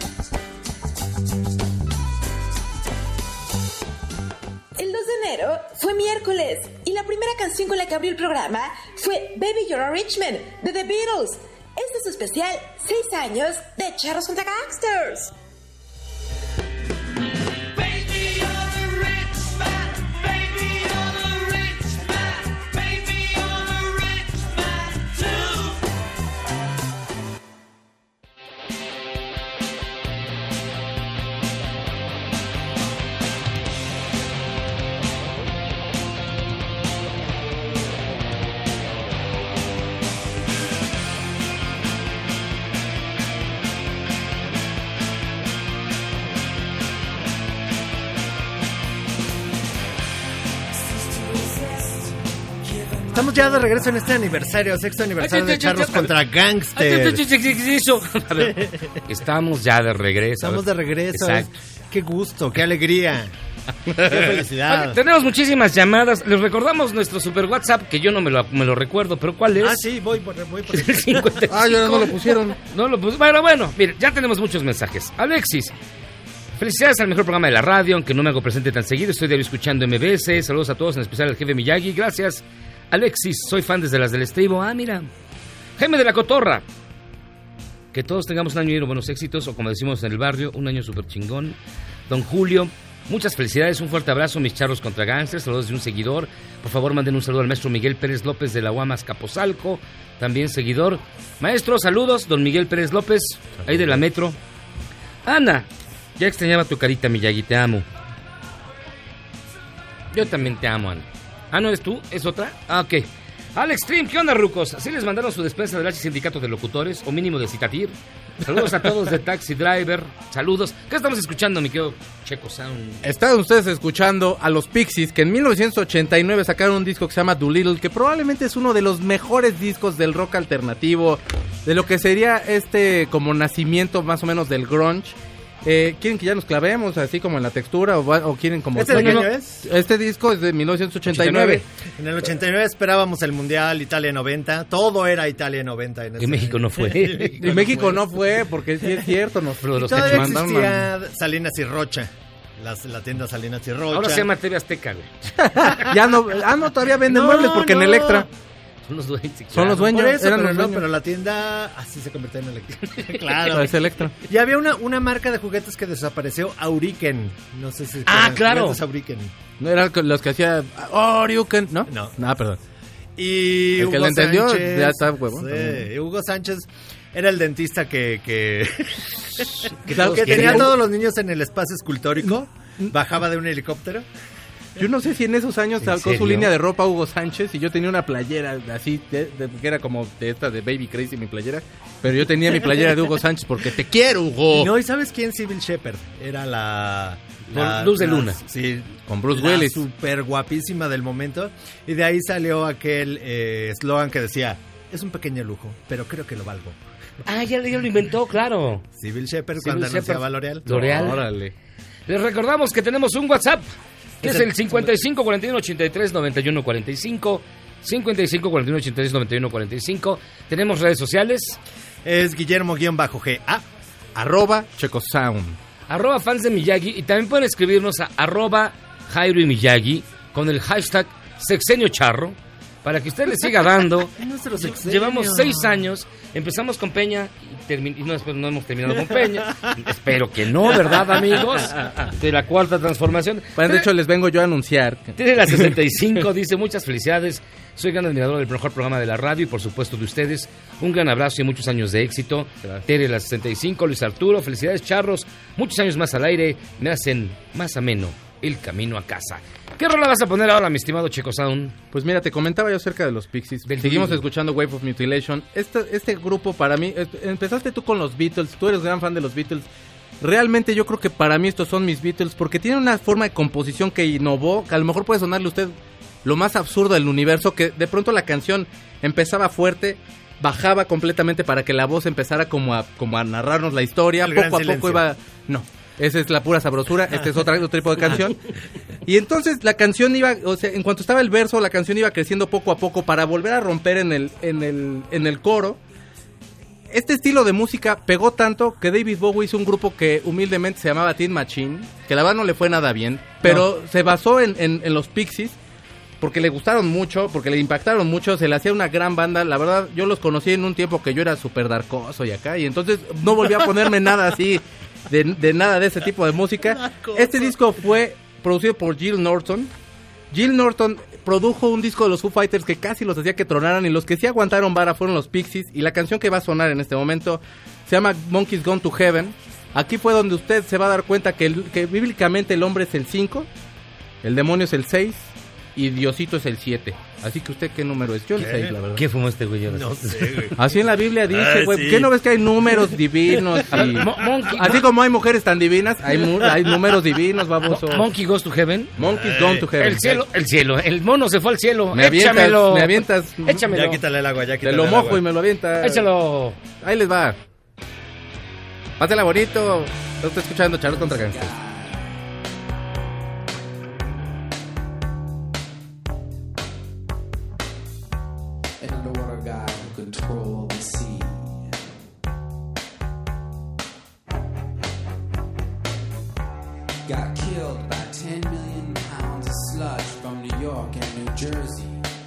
El 2 de enero fue miércoles y la primera canción con la que abrió el programa fue Baby You're a Rich Man de The Beatles. Este es su especial 6 años de Charros contra Gangsters. Estamos ya de regreso en este aniversario, 6º aniversario de Charros contra Gangsters. A ver, estamos ya de regreso. Estamos de regreso. Exacto. Qué gusto, qué alegría. ¡Qué felicidad! Tenemos muchísimas llamadas. Les recordamos nuestro super WhatsApp, que yo no me lo recuerdo, pero ¿cuál es? Ah, sí, voy por el 55. Ya no lo pusieron. No lo pusieron. Bueno, mire, ya tenemos muchos mensajes. Alexis, felicidades al mejor programa de la radio, aunque no me hago presente tan seguido. Estoy diario escuchando MBS. Saludos a todos, en especial al jefe Miyagi. Gracias, Alexis. Soy fan desde las del estribo. Ah, mira. Jaime de la Cotorra. Que todos tengamos un año lleno de buenos éxitos, o como decimos en el barrio, un año súper chingón. Don Julio, muchas felicidades, un fuerte abrazo, mis charros contra gangsters, saludos de un seguidor. Por favor, manden un saludo al maestro Miguel Pérez López de la UAM Azcapotzalco, también seguidor. Maestro, saludos, don Miguel Pérez López, ahí de la Metro. Ana, ya extrañaba tu carita, Miyagi, te amo. Yo también te amo, Ana. Ah, ¿no eres tú? ¿Es otra? Ah, ok. Alex Trim, ¿qué onda, rucos? ¿Sí les mandaron su despensa del H Sindicato de Locutores? O mínimo de Citatir. Saludos a todos de Taxi Driver. Saludos. ¿Qué estamos escuchando, mi querido Checo Sound? Están ustedes escuchando a los Pixies, que en 1989 sacaron un disco que se llama Doolittle, que probablemente es uno de los mejores discos del rock alternativo, de lo que sería como nacimiento más o menos del grunge. ¿Quieren que ya nos clavemos así como en la textura o quieren como... ¿Este de qué año es? Este disco es de 1989. En el 89 esperábamos el Mundial Italia 90. Todo era Italia 90. Y México no fue. Y México no fue, porque sí es cierto. Todavía existía Salinas y Rocha. La tienda Salinas y Rocha. Ahora se llama TV Azteca, güey. Ya no, todavía venden muebles porque en Electra... Son los dueños. Son los dueños. Por eso, eran pero, los dueños. pero la tienda así se convirtió en Electra. Claro, es Electra. Y había una marca de juguetes que desapareció, Auriken. No sé si... claro. Auriken. No eran los que hacía Auriken, ¿no? No. Perdón. Y el Hugo que le entendió Sánchez, ya está huevón. Sí, Hugo Sánchez era el dentista que que tenía a todos los niños en el espacio escultórico. Bajaba de un helicóptero. Yo no sé si en esos años sacó su línea de ropa Hugo Sánchez y yo tenía una playera así, que era como de esta de Baby Crazy, mi playera. Pero yo tenía mi playera de Hugo Sánchez porque te quiero, Hugo. No, ¿y sabes quién? Sybil Shepherd. Era la Luz de Luna. Sí, con Bruce Willis. Súper guapísima del momento. Y de ahí salió aquel eslogan que decía, es un pequeño lujo, pero creo que lo valgo. Ah, ya lo inventó, claro. Sybil Shepherd cuando anunciaba L'Oreal. Órale. Les recordamos que tenemos un WhatsApp, que es el 55 41 83 91 45. 55 41 83 91 45. Tenemos redes sociales. Es Guillermo-GA. @ChecoSound. @fans de Miyagi. Y también pueden escribirnos a @Jairo y Miyagi con el hashtag Sexenio Charro, para que usted le siga dando. Llevamos 6 años. Empezamos con Peña y no hemos terminado con Peña. Espero que no, ¿verdad, amigos? De la cuarta transformación. Bueno, de hecho, les vengo yo a anunciar. Tiene la 65, dice, muchas felicidades. Soy gran admirador del mejor programa de la radio y, por supuesto, de ustedes. Un gran abrazo y muchos años de éxito. Tere, la 65, Luis Arturo, felicidades, charros. Muchos años más al aire me hacen más ameno el camino a casa. ¿Qué rola vas a poner ahora, mi estimado Checo Sound? Pues mira, te comentaba yo acerca de los Pixies. Seguimos escuchando Wave of Mutilation. Este grupo para mí, empezaste tú con los Beatles, tú eres gran fan de los Beatles. Realmente yo creo que para mí estos son mis Beatles porque tienen una forma de composición que innovó, que a lo mejor puede sonarle a usted lo más absurdo del universo, que de pronto la canción empezaba fuerte, bajaba completamente para que la voz empezara como a narrarnos la historia, poco a poco iba... No. Esa es la pura sabrosura, este es otro tipo de canción. Y entonces la canción iba, o sea, en cuanto estaba el verso, la canción iba creciendo poco a poco para volver a romper en el coro. Este estilo de música pegó tanto que David Bowie hizo un grupo que humildemente se llamaba Tin Machine, que la verdad no le fue nada bien, pero se basó en los Pixies, porque le gustaron mucho, porque le impactaron mucho, se le hacía una gran banda. La verdad, yo los conocí en un tiempo que yo era súper darkoso y acá, y entonces no volví a ponerme nada así... De nada de ese tipo de música. Este disco fue producido por Jill Norton. Jill Norton produjo un disco de los Foo Fighters que casi los hacía que tronaran, y los que sí aguantaron vara fueron los Pixies. Y la canción que va a sonar en este momento se llama Monkeys Gone to Heaven. Aquí fue donde usted se va a dar cuenta que bíblicamente el hombre es el 5, el demonio es el 6 y Diosito es el 7. Así que usted, ¿qué número es? Yo el 6, la verdad. ¿Qué fumó este güey? No sé, güey. Así en la Biblia dice, güey. Sí. ¿Qué no ves que hay números divinos? Y... así como hay mujeres tan divinas, hay números divinos, baboso. Monkey Goes to Heaven. Monkeys Gone to Heaven. El cielo. El mono se fue al cielo. Me avientas. Échamelo. Ya quítale el agua, Te lo mojo y me lo avientas. Échalo. Ahí les va. Pásela bonito. Lo estoy escuchando, Charros contra Gangsters. control the sea. Got killed by 10 million pounds of sludge from New York and New Jersey.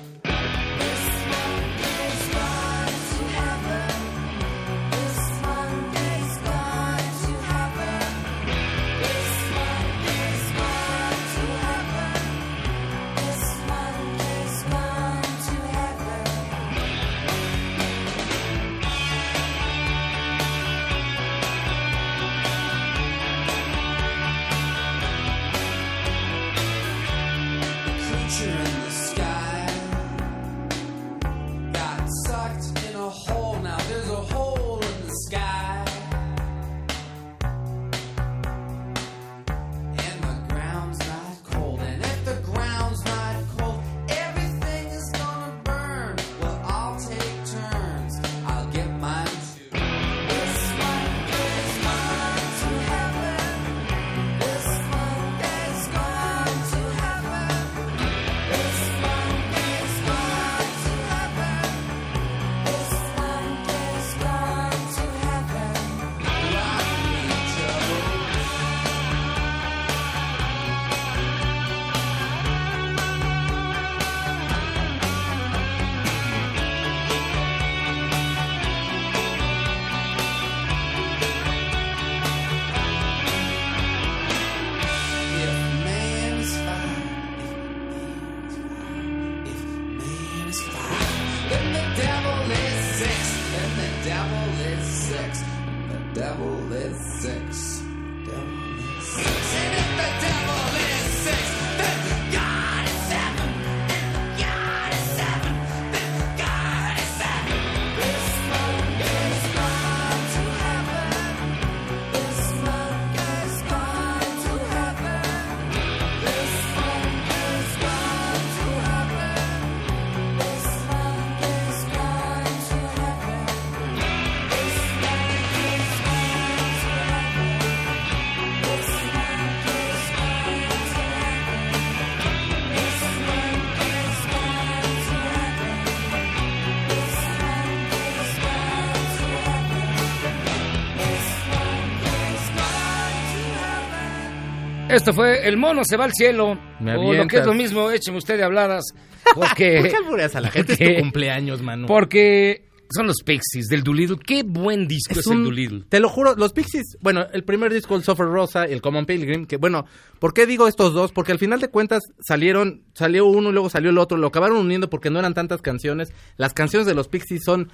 Esto fue El Mono se va al cielo. Me o lo que es lo mismo, écheme usted de habladas. Porque, ¿por qué albureas a la gente? Es tu cumpleaños, mano. Porque son los Pixies del Doolittle. Qué buen disco es el Doolittle. Te lo juro, los Pixies, bueno, el primer disco, el Suffer Rosa, el Common Pilgrim, que bueno, ¿por qué digo estos dos? Porque al final de cuentas salió uno y luego salió el otro, lo acabaron uniendo porque no eran tantas canciones. Las canciones de los Pixies son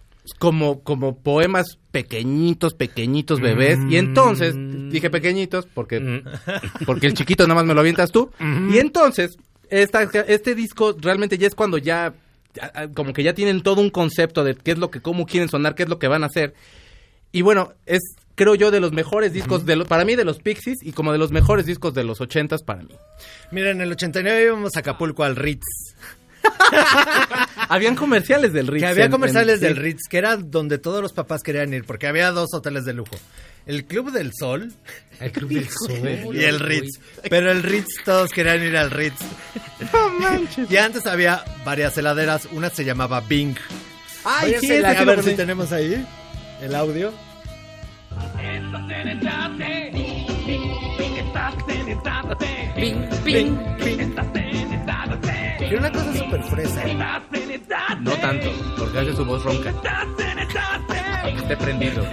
como poemas pequeñitos, bebés. Y entonces, dije pequeñitos porque el chiquito nada más me lo avientas tú. Y entonces, este disco realmente ya es cuando ya como que ya tienen todo un concepto de qué es lo que, cómo quieren sonar, qué es lo que van a hacer. Y bueno, es, creo yo, de los mejores discos para mí de los Pixies y como de los mejores discos de los 80s para mí. Mira, en el 89 íbamos a Acapulco al Ritz. Habían comerciales del Ritz. Que había comerciales del Ritz, que era donde todos los papás querían ir, porque había dos hoteles de lujo. El Club del Sol. El Club del Sol. Y el Ritz. Pero el Ritz, todos querían ir al Ritz. No manches. Y antes había varias heladeras. Una se llamaba Bing. Ay, sí, a ver si tenemos ahí el audio. Bing, bing, bing. Y una cosa súper fresa. No tanto, porque hace su voz ronca. Esté prendido.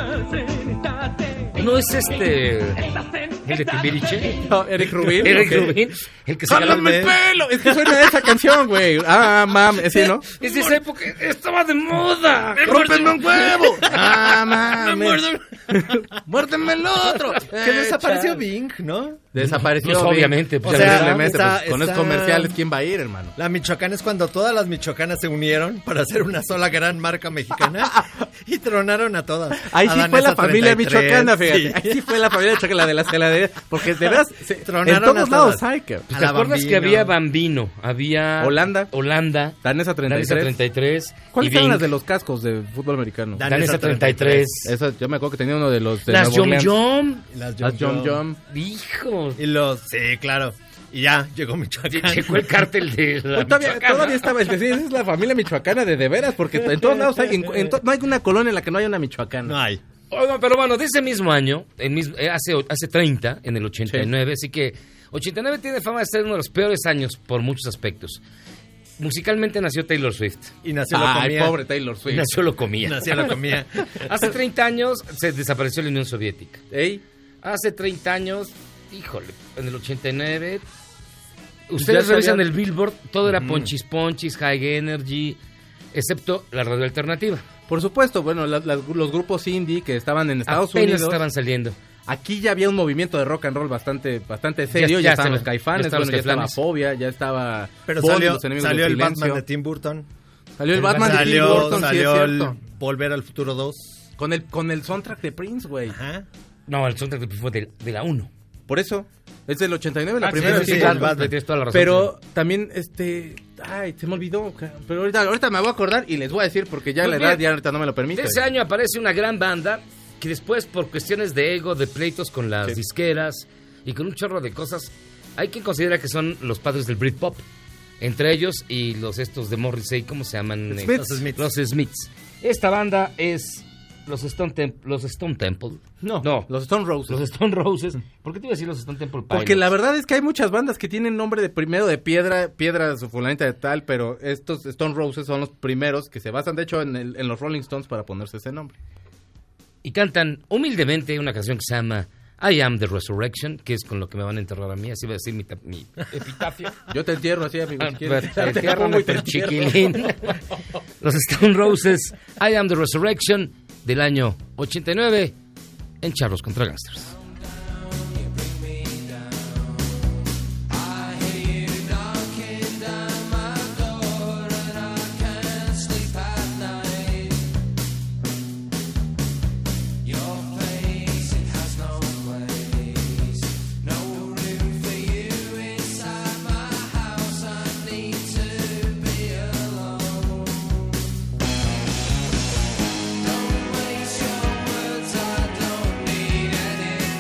¿No es el de Timbiriche? No, Eric Rubin. Eric Rubin, el que se ¡jálame el pelo! Es que suena esa canción, güey. Ah, mam, ¿sí, no? Es de esa época, estaba de moda. ¡Rómpenme un huevo! ¡Ah, mam! ¡Muérdenme el otro! Que desapareció Bing, ¿no? Desapareció pues, obviamente. Pues, o sea, pues, con esos comerciales, ¿quién va a ir, hermano? La Michoacán es cuando todas las michoacanas se unieron para hacer una sola gran marca mexicana y tronaron a todas. Ahí sí fue la familia michoacana, fíjate. Sí. Ahí sí fue la familia michoacana, la de las heladeras. Porque de veras, tronaron en todos lados hay que. ¿Te acuerdas Bambino? Que había Bambino? Había Holanda. Danesa 33. ¿Cuáles eran las de los cascos de fútbol americano? Danesa 33. Esa, yo me acuerdo que tenía uno de los de las Yom Yom. Las Yom Yom. Hijo. Y los, sí, claro. Y ya, llegó Michoacán. Llegó el cártel de la Todavía estaba, esa es la familia michoacana de veras, porque en todos lados hay, no hay una colonia en la que no haya una michoacana. No hay. Oigan, pero bueno, de ese mismo año, hace 30, en el 89, así que 89 tiene fama de ser uno de los peores años por muchos aspectos. Musicalmente nació Taylor Swift. Y nació lo comía. Ay, pobre Taylor Swift. Nació lo comía. Nació lo comía. Hace 30 años se desapareció la Unión Soviética. ¿Ey? Hace 30 años, híjole, en el 89... Ustedes revisan el Billboard, todo era Ponchis, High Energy, excepto la radio alternativa. Por supuesto, bueno, los grupos indie que estaban en Estados Unidos estaban saliendo. Aquí ya había un movimiento de rock and roll bastante serio, ya estaban los Caifanes, ya estaba Fobia, ya estaba... Pero Bond, salió el Batman de Tim Burton. Salió el Batman de Tim Burton, salió sí, es el Volver al Futuro 2. Con el soundtrack de Prince, güey. Ajá. No, el soundtrack de Prince fue de la 1. Por eso, es del 89, la primera. Sí, tienes toda la razón. Pero también, ay, se me olvidó. Pero ahorita me voy a acordar y les voy a decir porque ya pues la edad ya ahorita no me lo permite. Ese año aparece una gran banda que después, por cuestiones de ego, de pleitos con las disqueras y con un chorro de cosas, hay quien considera que son los padres del Britpop. Entre ellos y los estos de Morrissey, ¿cómo se llaman? Los Smiths. Esta banda es... Los Stone Temple. No, los Stone Roses. Los Stone Roses. ¿Por qué te iba a decir los Stone Temple Pilots? Porque la verdad es que hay muchas bandas que tienen nombre de primero de piedras o fulanita de tal, pero estos Stone Roses son los primeros que se basan, de hecho, en los Rolling Stones para ponerse ese nombre. Y cantan humildemente una canción que se llama I Am the Resurrection, que es con lo que me van a enterrar a mí, así va a decir mi epitafio. Yo te entierro así, amigo. Si te entierran el chiquilín. Los Stone Roses, I Am the Resurrection, del año 89, en Charros contra Gangsters. Don't waste your words, I don't need any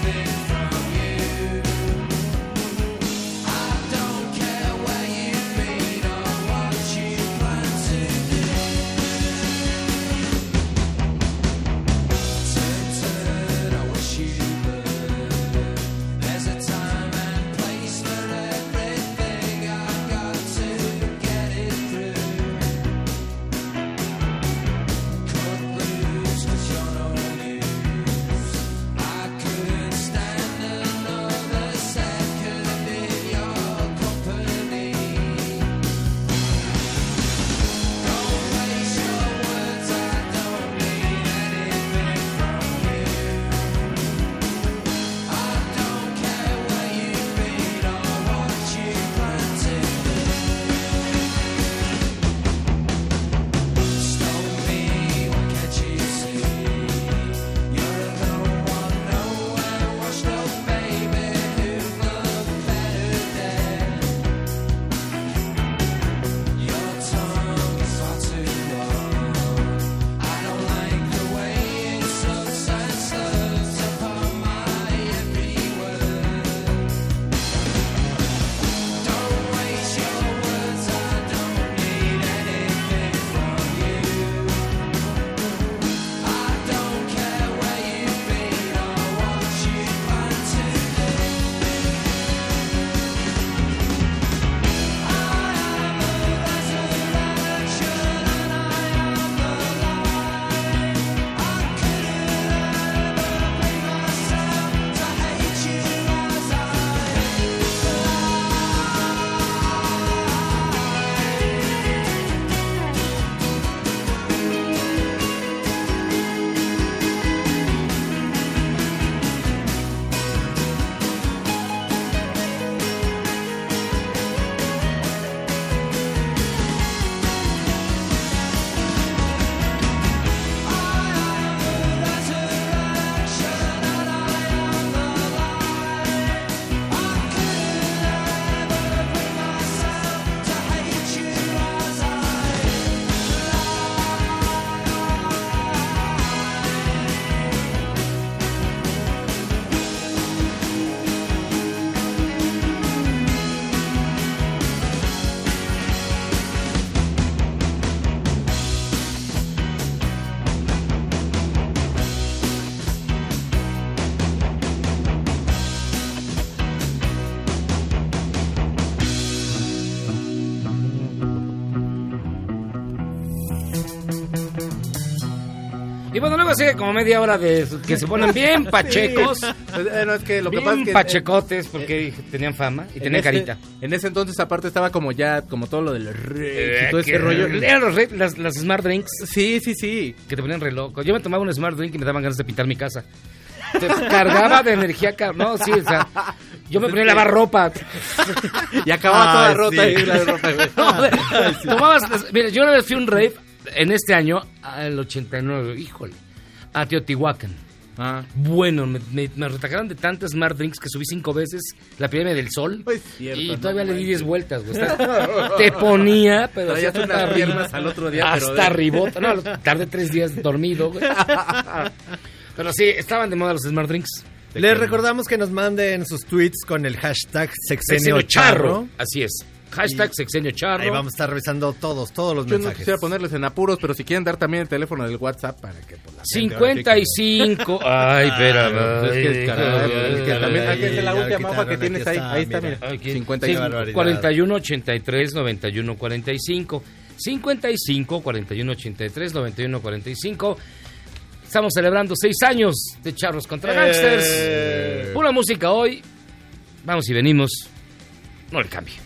bueno, luego sigue como media hora de que se ponen bien pachecos. Sí. No, es que lo que bien pasa es que pachecotes, porque tenían fama y tenían carita. En ese entonces, aparte, estaba como ya, como todo lo del rey y todo ese rollo. Eran los las Smart Drinks. Sí. Que te ponían re loco. Yo me tomaba un Smart Drink y me daban ganas de pintar mi casa. Te cargaba de energía, no, sí, o sea, yo me ponía a lavar ropa. Y acababa toda rota ahí la ropa, güey. Tomabas, mira, yo una vez fui a un rave en este año, al 89, híjole, a Teotihuacán. Bueno, me retacaron de tantas Smart Drinks que subí 5 veces la epidemia del sol. Cierto, y todavía le di 10 vueltas, güey. Te ponía, pero traías unas piernas al otro día, hasta pero arribota. No, tardé 3 días dormido, güey. Pero sí, estaban de moda los Smart Drinks. Les recordamos que nos manden sus tweets con el hashtag Sexenio Charro. Así es. Hashtag Sexenio Charro. Ahí vamos a estar revisando todos los Yo mensajes. no quisiera ponerles en apuros, pero si quieren dar también el teléfono del WhatsApp para que... Pues, 55. Ay, espérame. Es que también es la última hoja que tienes ahí. Ahí está, mira. 55 41 83 91 45. 55 41 83 91 45. Estamos celebrando 6 años de Charros contra Gangsters. Pura música hoy. Vamos y venimos. No le cambie.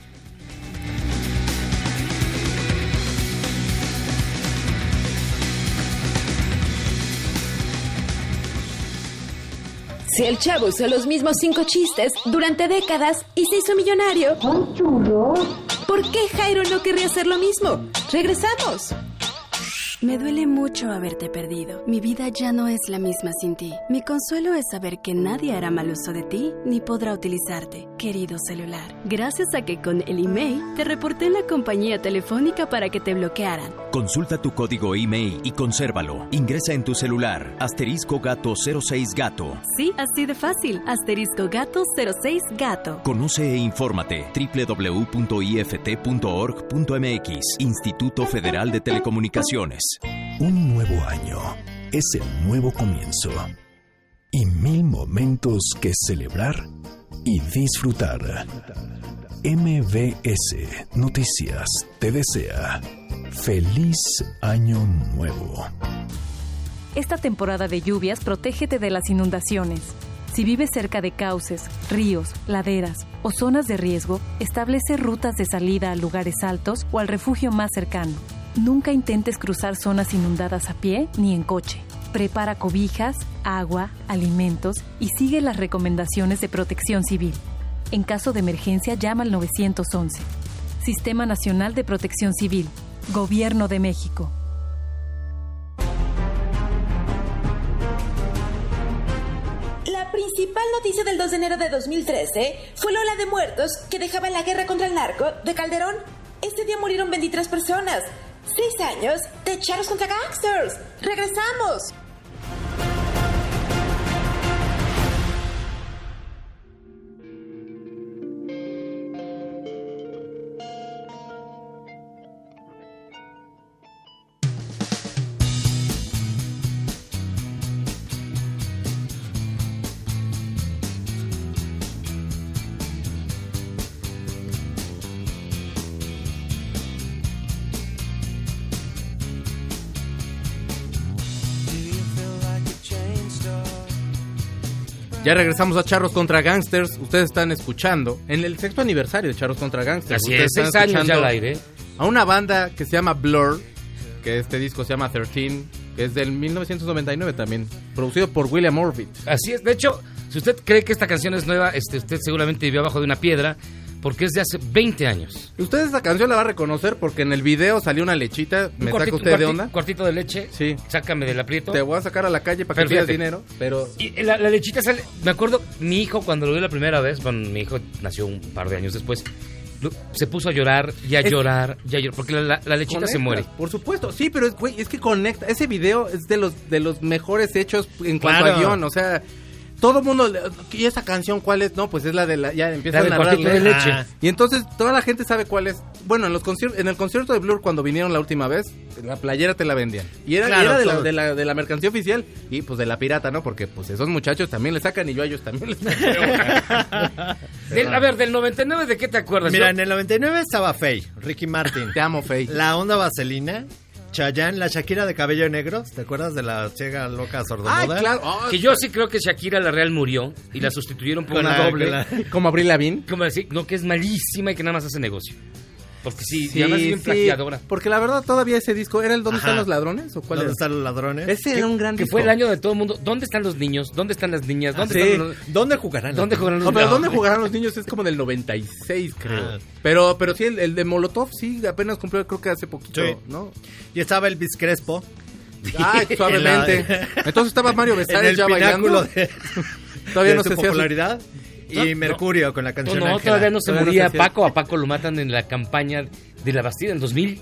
Si el Chavo usó los mismos 5 chistes durante décadas y se hizo millonario, ¿por qué Jairo no querría hacer lo mismo? ¡Regresamos! Me duele mucho haberte perdido. Mi vida ya no es la misma sin ti. Mi consuelo es saber que nadie hará mal uso de ti ni podrá utilizarte, querido celular. Gracias a que con el email te reporté en la compañía telefónica para que te bloquearan. Consulta tu código email y consérvalo. Ingresa en tu celular *gato06gato. Sí, así de fácil. *gato06gato. Conoce e infórmate. www.ift.org.mx. Instituto Federal de Telecomunicaciones. Un nuevo año es el nuevo comienzo y 1000 momentos que celebrar y disfrutar. MBS Noticias te desea feliz año nuevo. Esta temporada de lluvias, protégete de las inundaciones. Si vives cerca de cauces, ríos, laderas o zonas de riesgo, establece rutas de salida a lugares altos o al refugio más cercano. Nunca intentes cruzar zonas inundadas a pie ni en coche. Prepara cobijas, agua, alimentos y sigue las recomendaciones de Protección Civil. En caso de emergencia, llama al 911. Sistema Nacional de Protección Civil. Gobierno de México. La principal noticia del 2 de enero de 2013 fue la ola de muertos que dejaba la guerra contra el narco de Calderón. Este día murieron 23 personas. 6 años de Charros contra Gangsters. ¡Regresamos! Ya regresamos a Charros contra Gangsters. Ustedes están escuchando en el 6º aniversario de Charros contra Gangsters. Así es, 6 años ya al aire. A una banda que se llama Blur, que este disco se llama 13, que es del 1999 también, producido por William Orbit. Así es, de hecho, si usted cree que esta canción es nueva, usted seguramente vivió abajo de una piedra, porque es de hace 20 años. Usted esta canción la va a reconocer porque en el video salió una lechita. ¿Me saca usted de onda? Cuartito de leche. Sí. Sácame del aprieto. Te voy a sacar a la calle para que pidas dinero. Pero y la lechita sale. Me acuerdo, mi hijo cuando lo vio la primera vez, bueno, mi hijo nació un par de años después, se puso a llorar, porque la lechita conecta, se muere. Por supuesto, sí, pero es que conecta. Ese video es de los mejores hechos en cuanto a guión, o sea... Todo el mundo, ¿y esa canción cuál es? No, pues es la de la, ya empieza a narrar de leche. Y entonces toda la gente sabe cuál es. Bueno, en el concierto de Blur cuando vinieron la última vez, la playera te la vendían. Y era de la mercancía oficial y pues de la pirata, ¿no? Porque pues esos muchachos también le sacan y yo a ellos también les sacan. A ver, del 99, ¿de qué te acuerdas? Mira, en el 99 estaba Faye, Ricky Martin. Te amo, Faye. La Onda Vaselina. Chayanne, la Shakira de cabello negro. ¿Te acuerdas de la ciega loca sordomuda? Ah, claro. Que yo sí creo que Shakira la real murió y la sustituyeron por una doble. ¿Como Avril Lavigne? Como decir, no, que es malísima y que nada más hace negocio. Porque sí, además es bien plagiadora. Porque la verdad todavía ese disco era el ¿Dónde están los ladrones? ¿O cuál ¿Dónde están los ladrones? Ese era un gran disco. Que fue el año de todo el mundo. ¿Dónde están los niños? ¿Dónde están las niñas? ¿Dónde jugarán? ¿Dónde jugarán los niños? Pero ¿Dónde jugarán los niños? Es como del 96, creo. Pero sí, el de Molotov sí, apenas cumplió, creo que hace poquito, ¿no? Y estaba Elvis Crespo. Ay, suavemente. Entonces estaba Mario Besares ya bailando. Todavía no se popularidad. Y Mercurio con la canción No, todavía no se moría Paco. A Paco lo matan en la campaña de la Bastida en 2000.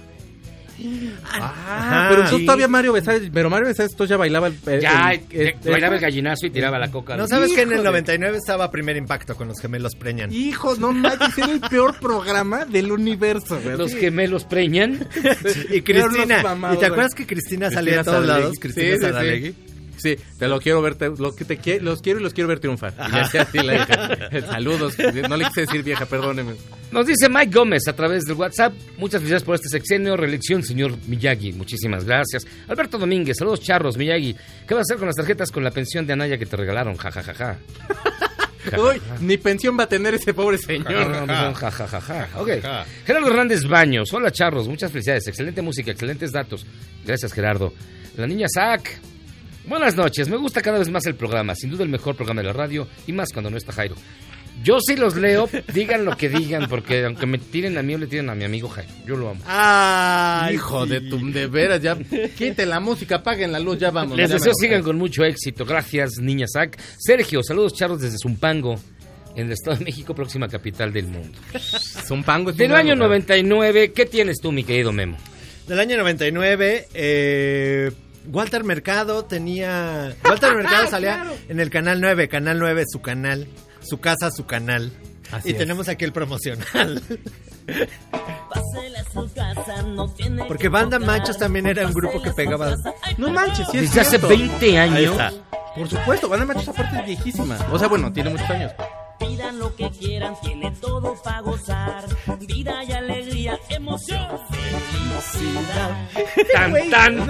Pero entonces todavía Mario Besares entonces ya bailaba bailaba el gallinazo y tiraba la coca. ¿No sabes que en el 99 estaba Primer Impacto con los gemelos Preñan? Hijos, no manches, era el peor programa del universo, güey. Los gemelos Preñan. Y Cristina. ¿Y te acuerdas que Cristina salía a todos lados? Cristina Saralegui. Sí, los quiero ver triunfar. Y le decía así la hija. Saludos, no le quise decir vieja, perdóneme. Nos dice Mike Gómez a través del WhatsApp: muchas felicidades por este sexenio, reelección, señor Miyagi. Muchísimas gracias. Alberto Domínguez, saludos charros, Miyagi. ¿Qué vas a hacer con las tarjetas con la pensión de Anaya que te regalaron? Ja, ja, ja, ja. Uy, ni pensión va a tener ese pobre señor. Ja, ja, ja, ja. Ok. Gerardo Hernández Baños, hola charros, muchas felicidades, excelente música, excelentes datos. Gracias, Gerardo. La niña Zach. Buenas noches, me gusta cada vez más el programa, sin duda el mejor programa de la radio, y más cuando no está Jairo. Yo sí los leo, digan lo que digan, porque aunque me tiren a mí o le tiren a mi amigo Jairo, yo lo amo. ¡Ay, hijo de veras! Ya, quiten la música, apaguen la luz, ya vamos. Les deseo sigan con mucho éxito, gracias, niña Zach. Sergio, saludos charros desde Zumpango, en el Estado de México, próxima capital del mundo. Zumpango es del año 99, ¿qué tienes tú, mi querido Memo? Del año 99, Walter Mercado salía claro. En el Canal 9, su canal, su casa, su canal. Así es. Tenemos aquí el promocional. Porque Banda Machos también era un grupo que pegaba. No manches, sí es desde hace 20 años. Por supuesto, Banda Machos aparte es viejísima. O sea, bueno, tiene muchos años. Pidan lo que quieran, tiene todo para gozar. Vida y alegría, emoción, felicidad. Tan, tan.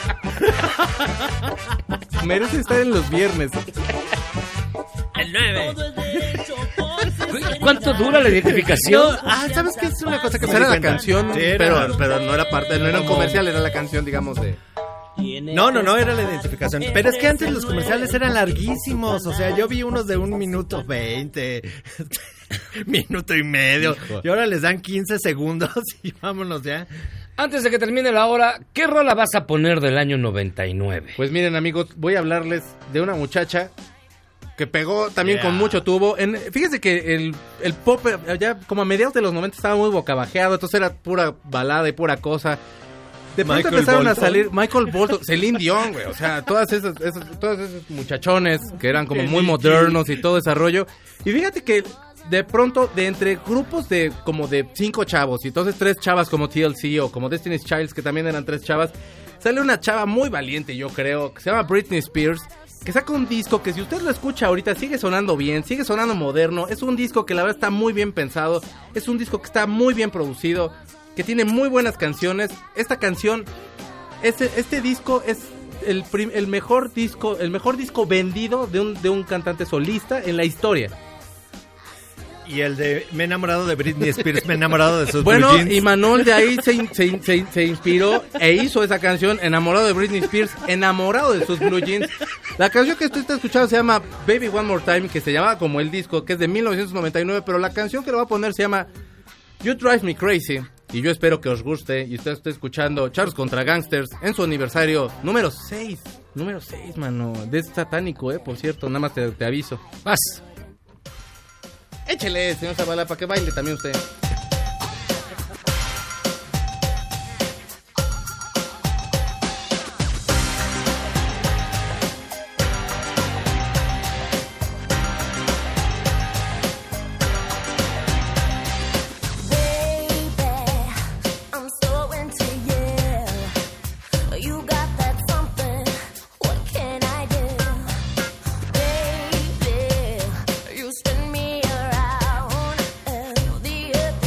Merece estar en los viernes. El 9. ¿Cuánto dura la identificación? ¿Sabes qué es una cosa que era la canción? Sí, pero no era parte, no era un comercial, era la canción, digamos, de... No, era la identificación. Pero es que antes los comerciales eran larguísimos. O sea, yo vi unos de 1 minuto 20, minuto y medio. Y ahora les dan 15 segundos y vámonos ya. Antes de que termine la hora, ¿qué rola vas a poner del año 99? Pues miren, amigos, voy a hablarles de una muchacha que pegó también con mucho tubo. Fíjense que el pop ya como a mediados de los 90 estaba muy bocabajeado, entonces era pura balada y pura cosa. De pronto empezaron a salir Michael Bolton, Celine Dion, güey, o sea, todos esos muchachones que eran como muy modernos y todo ese rollo. Y fíjate que de pronto, de entre grupos de como de 5 chavos, y entonces 3 chavas como TLC o como Destiny's Child, que también eran 3 chavas, sale una chava muy valiente, yo creo, que se llama Britney Spears, que saca un disco que si usted lo escucha ahorita sigue sonando bien, sigue sonando moderno. Es un disco que la verdad está muy bien pensado, es un disco que está muy bien producido, que tiene muy buenas canciones. Esta canción, este disco es el mejor disco vendido de un cantante solista en la historia. Y el de Me he enamorado de Britney Spears, me he enamorado de sus bueno, blue jeans. Y Manol de ahí se inspiró e hizo esa canción, enamorado de Britney Spears, enamorado de sus blue jeans. La canción que usted está escuchando se llama Baby One More Time, que se llamaba como el disco, que es de 1999, pero la canción que le voy a poner se llama You Drive Me Crazy. Y yo espero que os guste y usted esté escuchando Charros contra Gangsters en su aniversario número 6. Número 6, mano. Es satánico, por cierto, nada más te aviso. Vas. Échele, señor Zavala, para que baile también usted. Spin me around, and the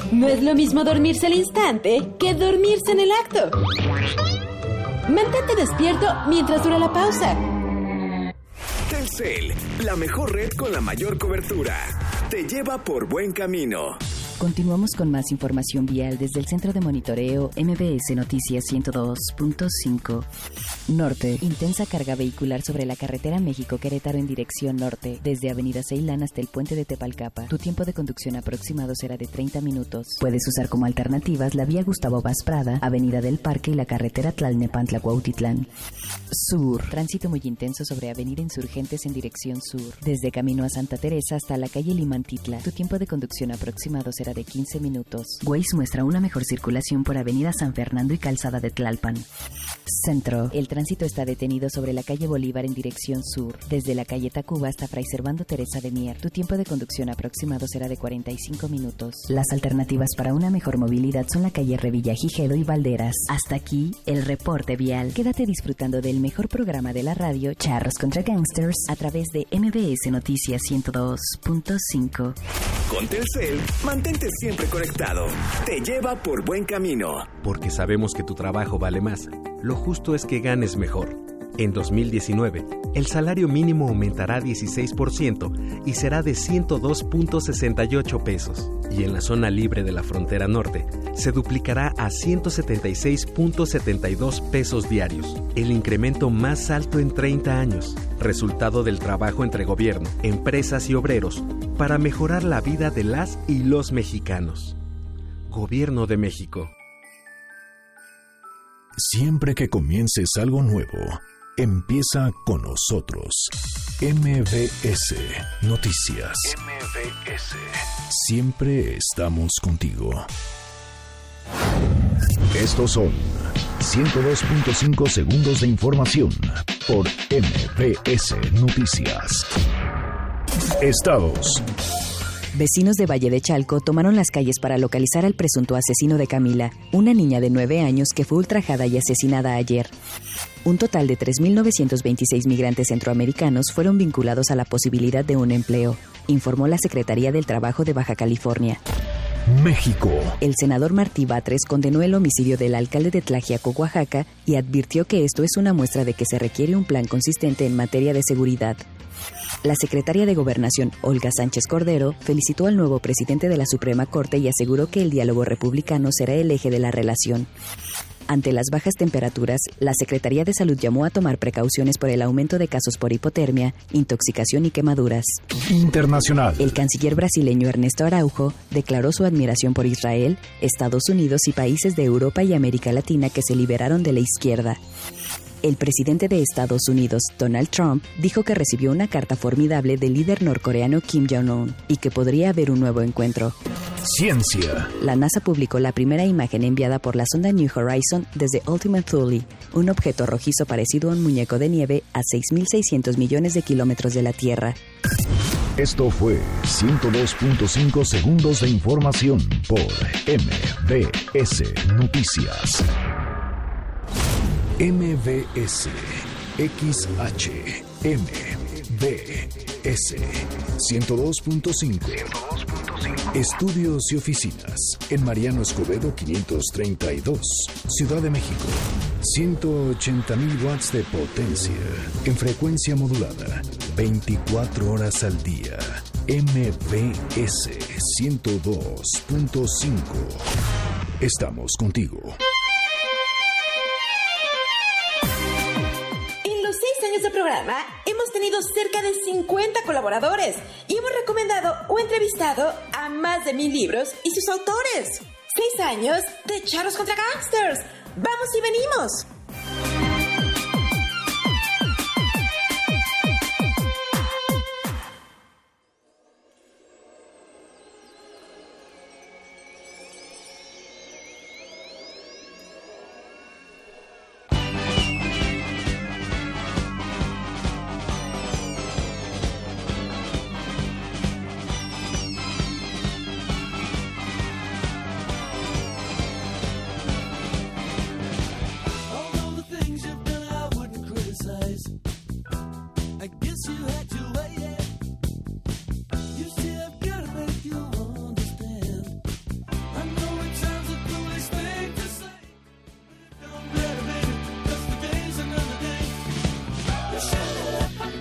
No es lo mismo dormirse al instante que dormirse en el acto. Mantente despierto mientras dura la pausa. Telcel, la mejor red con la mayor cobertura. Te lleva por buen camino. Continuamos con más información vial desde el Centro de Monitoreo MBS Noticias 102.5. Norte. Intensa carga vehicular sobre la carretera México-Querétaro en dirección norte, desde Avenida Ceilán hasta el puente de Tepalcapa. Tu tiempo de conducción aproximado será de 30 minutos. Puedes usar como alternativas la vía Gustavo Vaz Prada, Avenida del Parque y la carretera Tlalnepantla-Cuautitlán. Sur. Tránsito muy intenso sobre Avenida Insurgentes en dirección sur, desde Camino a Santa Teresa hasta la calle Limantitla. Tu tiempo de conducción aproximado será de 15 minutos. Waze muestra una mejor circulación por Avenida San Fernando y Calzada de Tlalpan. Centro. El tránsito está detenido sobre la calle Bolívar en dirección sur, desde la calle Tacuba hasta Fray Servando Teresa de Mier. Tu tiempo de conducción aproximado será de 45 minutos. Las alternativas para una mejor movilidad son la calle Revillagigedo y Valderas. Hasta aquí el reporte vial. Quédate disfrutando del mejor programa de la radio, Charros contra Gangsters, a través de MBS Noticias 102.5. Con Telcel, mantente siempre conectado. Te lleva por buen camino. Porque sabemos que tu trabajo vale más. Lo justo es que ganes mejor. En 2019, el salario mínimo aumentará 16% y será de 102.68 pesos. Y en la zona libre de la frontera norte, se duplicará a 176.72 pesos diarios, el incremento más alto en 30 años, resultado del trabajo entre gobierno, empresas y obreros para mejorar la vida de las y los mexicanos. Gobierno de México. Siempre que comiences algo nuevo, empieza con nosotros. MBS Noticias. MBS. Siempre estamos contigo. Estos son 102.5 segundos de información por MBS Noticias. Estados. Vecinos de Valle de Chalco tomaron las calles para localizar al presunto asesino de Camila, una niña de 9 años que fue ultrajada y asesinada ayer. Un total de 3.926 migrantes centroamericanos fueron vinculados a la posibilidad de un empleo, informó la Secretaría del Trabajo de Baja California. México. El senador Martí Batres condenó el homicidio del alcalde de Tlaxiaco, Oaxaca, y advirtió que esto es una muestra de que se requiere un plan consistente en materia de seguridad. La secretaria de Gobernación, Olga Sánchez Cordero, felicitó al nuevo presidente de la Suprema Corte y aseguró que el diálogo republicano será el eje de la relación. Ante las bajas temperaturas, la Secretaría de Salud llamó a tomar precauciones por el aumento de casos por hipotermia, intoxicación y quemaduras. Internacional. El canciller brasileño Ernesto Araujo declaró su admiración por Israel, Estados Unidos y países de Europa y América Latina que se liberaron de la izquierda. El presidente de Estados Unidos, Donald Trump, dijo que recibió una carta formidable del líder norcoreano Kim Jong-un y que podría haber un nuevo encuentro. Ciencia. La NASA publicó la primera imagen enviada por la sonda New Horizon desde Ultimate Thule, un objeto rojizo parecido a un muñeco de nieve a 6.600 millones de kilómetros de la Tierra. Esto fue 102.5 segundos de información por MBS Noticias. MBS XH MBS 102.5 Estudios y oficinas en Mariano Escobedo 532, Ciudad de México. 180.000 watts de potencia en frecuencia modulada, 24 horas al día. MBS 102.5. Estamos contigo. De programa, hemos tenido cerca de 50 colaboradores y hemos recomendado o entrevistado a más de 1,000 libros y sus autores. 6 años de Charros contra Gangsters. ¡Vamos y venimos!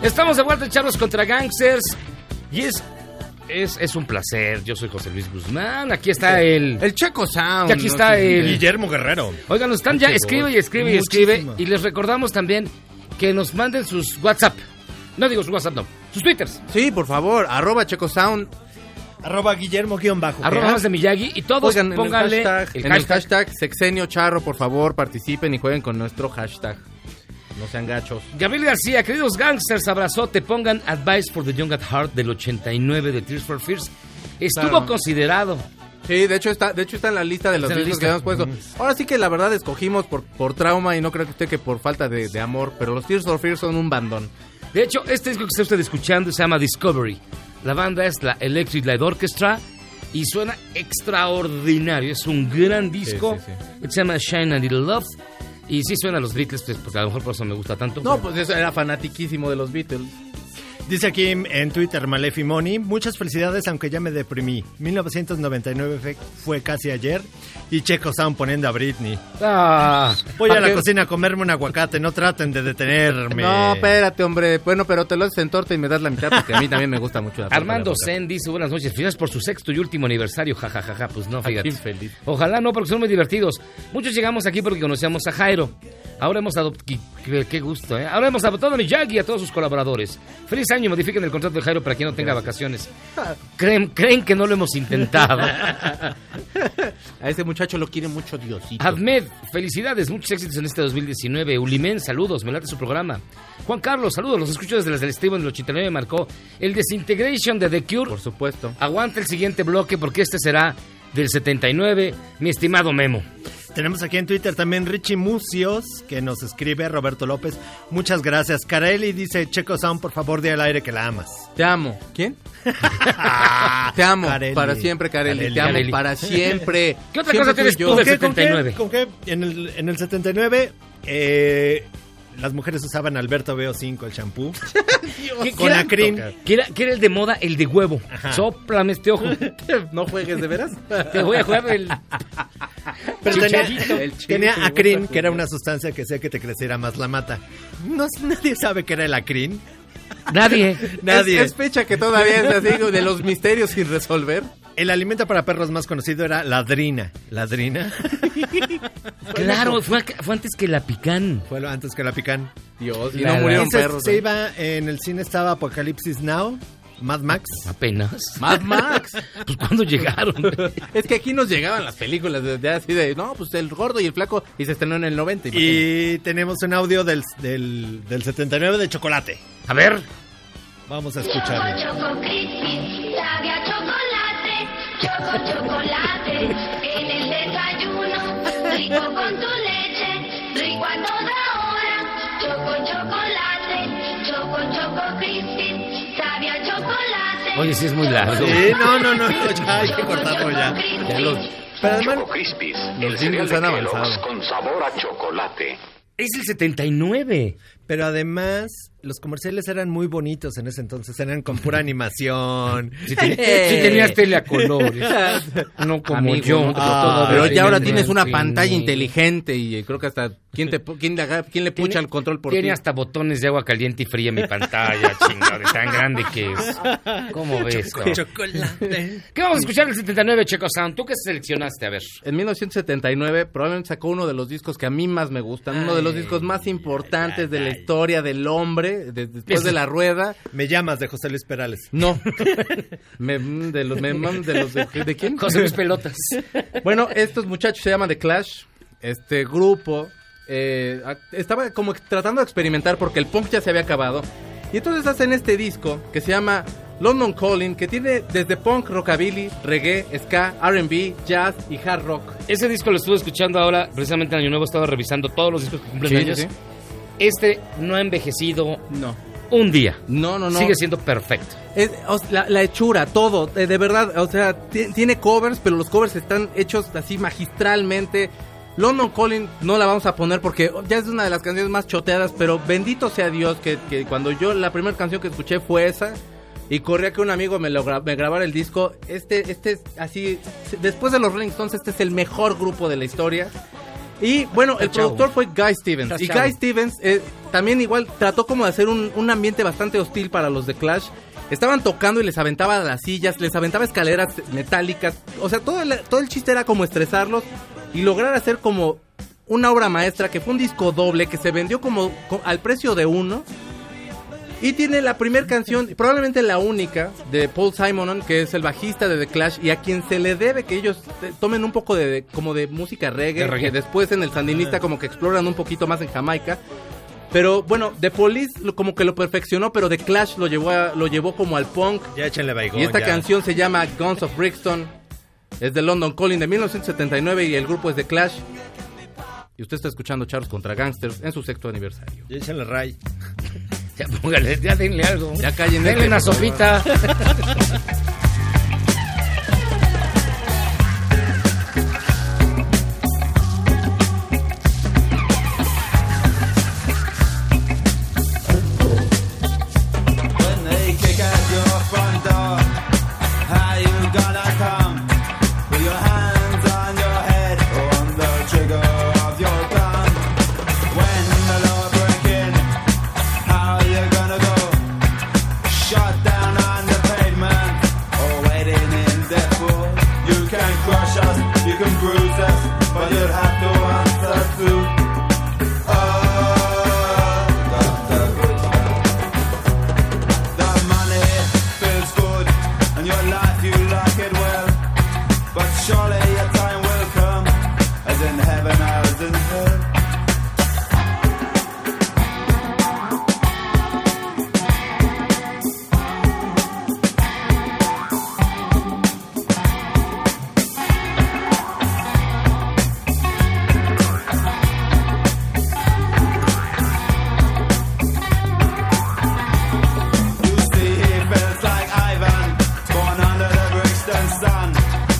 Estamos de vuelta en Charros contra Gangsters. Y es un placer. Yo soy José Luis Guzmán. Aquí está el Checo Sound. Y aquí está el Guillermo Guerrero. Oigan, nos están ya escribe y escribe y escribe. Y les recordamos también que nos manden sus WhatsApp. No digo su WhatsApp, no. Sus Twitters. Sí, por favor. @ChecoSound. @Guillermo_. Más de Miyagi. Y todos Oigan, pónganle en el hashtag Sexenio Charro, por favor, participen y jueguen con nuestro hashtag. No sean gachos. Gabriel García, queridos gangsters, abrazote, pongan Advice for the Young at Heart del 89 de Tears for Fears. Estuvo considerado. Sí, de hecho está en la lista de los discos que habíamos puesto. Ahora sí que la verdad escogimos por trauma y no creo que usted que por falta de amor, pero los Tears for Fears son un bandón. De hecho, este disco que está usted escuchando se llama Discovery. La banda es la Electric Light Orchestra y suena extraordinario. Es un gran disco. Sí. Se llama Shine a Little Love. Y sí suena a los Beatles, pues, porque a lo mejor por eso me gusta tanto. No, pues eso era fanatiquísimo de los Beatles. Dice aquí en Twitter Malefi Moni, muchas felicidades aunque ya me deprimí. 1999 fue casi ayer y Checo Sound poniendo a Britney. Voy a la cocina a comerme un aguacate, no traten de detenerme. No, espérate, hombre. Bueno, pero te lo haces en torta y me das la mitad porque a mí también me gusta mucho la torta. Armando Zen dice, buenas noches, felicidades por su 6º y último aniversario, jajajaja, pues no, fíjate. Feliz. Ojalá no, porque son muy divertidos. Muchos llegamos aquí porque conocíamos a Jairo. Ahora hemos adoptado, qué gusto, ¿eh? Ahora hemos adoptado a Miyagi y a todos sus colaboradores. Feliz año, modifiquen el contrato de Jairo para quien no tenga vacaciones. Creen que no lo hemos intentado. A ese muchacho lo quiere mucho Diosito. Ahmed, felicidades, muchos éxitos en este 2019. Ulimen, saludos, me late su programa. Juan Carlos, saludos, los escucho desde las del Esteban del 89, marcó el Disintegration de The Cure. Por supuesto. Aguanta el siguiente bloque porque este será del 79, mi estimado Memo. Tenemos aquí en Twitter también Richie Mucios, que nos escribe, Roberto López. Muchas gracias. Carelli dice, Checo Sound, por favor, di al aire que la amas. Te amo. ¿Quién? Te amo. Carelli. Para siempre, Carelli. Te amo para siempre. ¿Qué otra cosa tienes tú del 79? ¿Con qué? En el 79... las mujeres usaban Alberto Veo 5, el champú. Con acrín. Que era el de moda, el de huevo. Ajá. Sóplame este ojo. ¿No juegues de veras? Te voy a jugar el... Pero tenía acrín, que era una sustancia que hacía que te creciera más la mata. Nadie sabe qué era el acrín. Nadie. Es fecha que todavía es así, de los misterios sin resolver. El alimento para perros más conocido era ladrina. ¿Ladrina? Claro, fue antes que la Picán. Fue antes que la Picán. Dios, y no murieron perros. Se iba, en el cine estaba Apocalipsis Now, Mad Max. Apenas. Mad Max. Pues ¿cuándo llegaron? Es que aquí nos llegaban las películas de así de, no, pues el gordo y el flaco, y se estrenó en el 90. Y tenemos un audio del 79 de Chocolate. A ver. Vamos a escucharlo. Choco Crispy, sabe a chocolate, chocolate, en el desayuno, rico con tu leche, rico a toda hora, choco Crispy, sabe a chocolate. Oye, sí es muy largo. Sí, no, ya hay que cortarlo ya. Pero además, Choco Crispies, los jingles han avanzado. con sabor a chocolate. Es el 79. Pero además, los comerciales eran muy bonitos en ese entonces. Eran con pura animación. Si tenías tele a colores. No como amigo, yo. Pero ya ahora tienes una pantalla inteligente y creo que hasta... ¿Quién le pucha el control por ti? Tiene hasta botones de agua caliente y fría en mi pantalla, chingada, de tan grande que es. ¿Cómo ves? Chocolate. ¿Qué vamos a escuchar en el 79, Checo Sound? ¿Tú qué seleccionaste? A ver. En 1979 probablemente sacó uno de los discos que a mí más me gustan. Uno de los discos más importantes de la historia del hombre, después de La Rueda. Me llamas, de José Luis Perales. No. ¿De quién? José Luis Pelotas. Bueno, estos muchachos se llaman The Clash. Este grupo estaba como tratando de experimentar porque el punk ya se había acabado. Y entonces hacen este disco que se llama London Calling, que tiene desde punk, rockabilly, reggae, ska, R&B, jazz y hard rock. Ese disco lo estuve escuchando ahora, precisamente en Año Nuevo, estaba revisando todos los discos que cumplen años. Sí. Este no ha envejecido un día. No. Sigue siendo perfecto. La hechura, todo, de verdad, o sea, tiene covers, pero los covers están hechos así magistralmente. London Calling no la vamos a poner porque ya es una de las canciones más choteadas, pero bendito sea Dios que cuando yo la primera canción que escuché fue esa y corría que un amigo me grabara el disco. Este es así, después de los Rolling Stones, este es el mejor grupo de la historia Y bueno, el chavo. productor fue Guy Stevens. Estás Y chavo. Guy Stevens también igual trató como de hacer un ambiente bastante hostil para los de Clash. Estaban tocando y les aventaba las sillas, les aventaba escaleras metálicas. O sea, todo el chiste era como estresarlos y lograr hacer como una obra maestra, que fue un disco doble que se vendió como al precio de uno. Y tiene la primera canción, probablemente la única, de Paul Simonon, que es el bajista de The Clash, y a quien se le debe que ellos tomen un poco de música reggae, que después en el Sandinista como que exploran un poquito más en Jamaica. Pero bueno, The Police como que lo perfeccionó, pero The Clash lo llevó como al punk. Ya échenle baigón. Y esta ya. canción se llama Guns of Brixton, es de London Calling de 1979 y el grupo es The Clash. Y usted está escuchando Charros contra Gangsters en su 6º aniversario. Ya échenle ray. Ya póngale, ya denle algo. Ya callen. Denle una sopita. When they kick at your front door, how you gonna come? With your hands on your head or on the trigger of your gun? When the law break in, how you gonna go? Shot down on the pavement or waiting in death row? You can crush us, you can bruise us, but you'll have to answer to. Surely your time will come, as in heaven as in hell. You see, he feels like Ivan, born under the Brixton sun.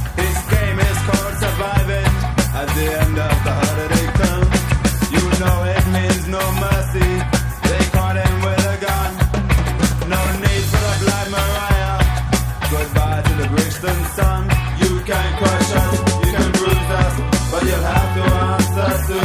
Surviving at the end of the holiday term. You know it means no mercy. They caught him with a gun. No need for the Black Mariah. Goodbye to the Brixton sun. You can crush us, you can bruise us, but you'll have to answer to.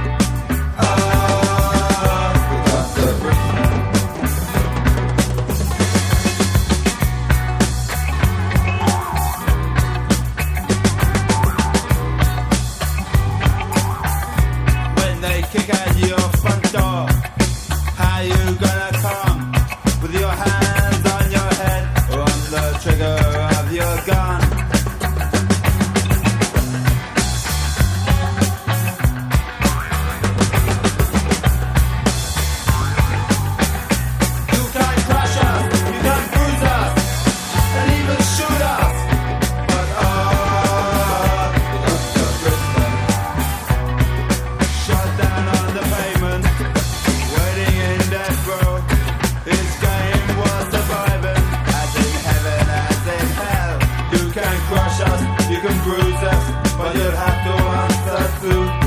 Kick at your front door. How you gonna come? With your hands on your head or on the trigger of your gun? You can crush us, you can bruise us, and even shoot us. But shut down on the pavement, waiting in death row. His game was surviving, as in heaven, as in hell. You can crush us, you can bruise us, but you'll have to answer to.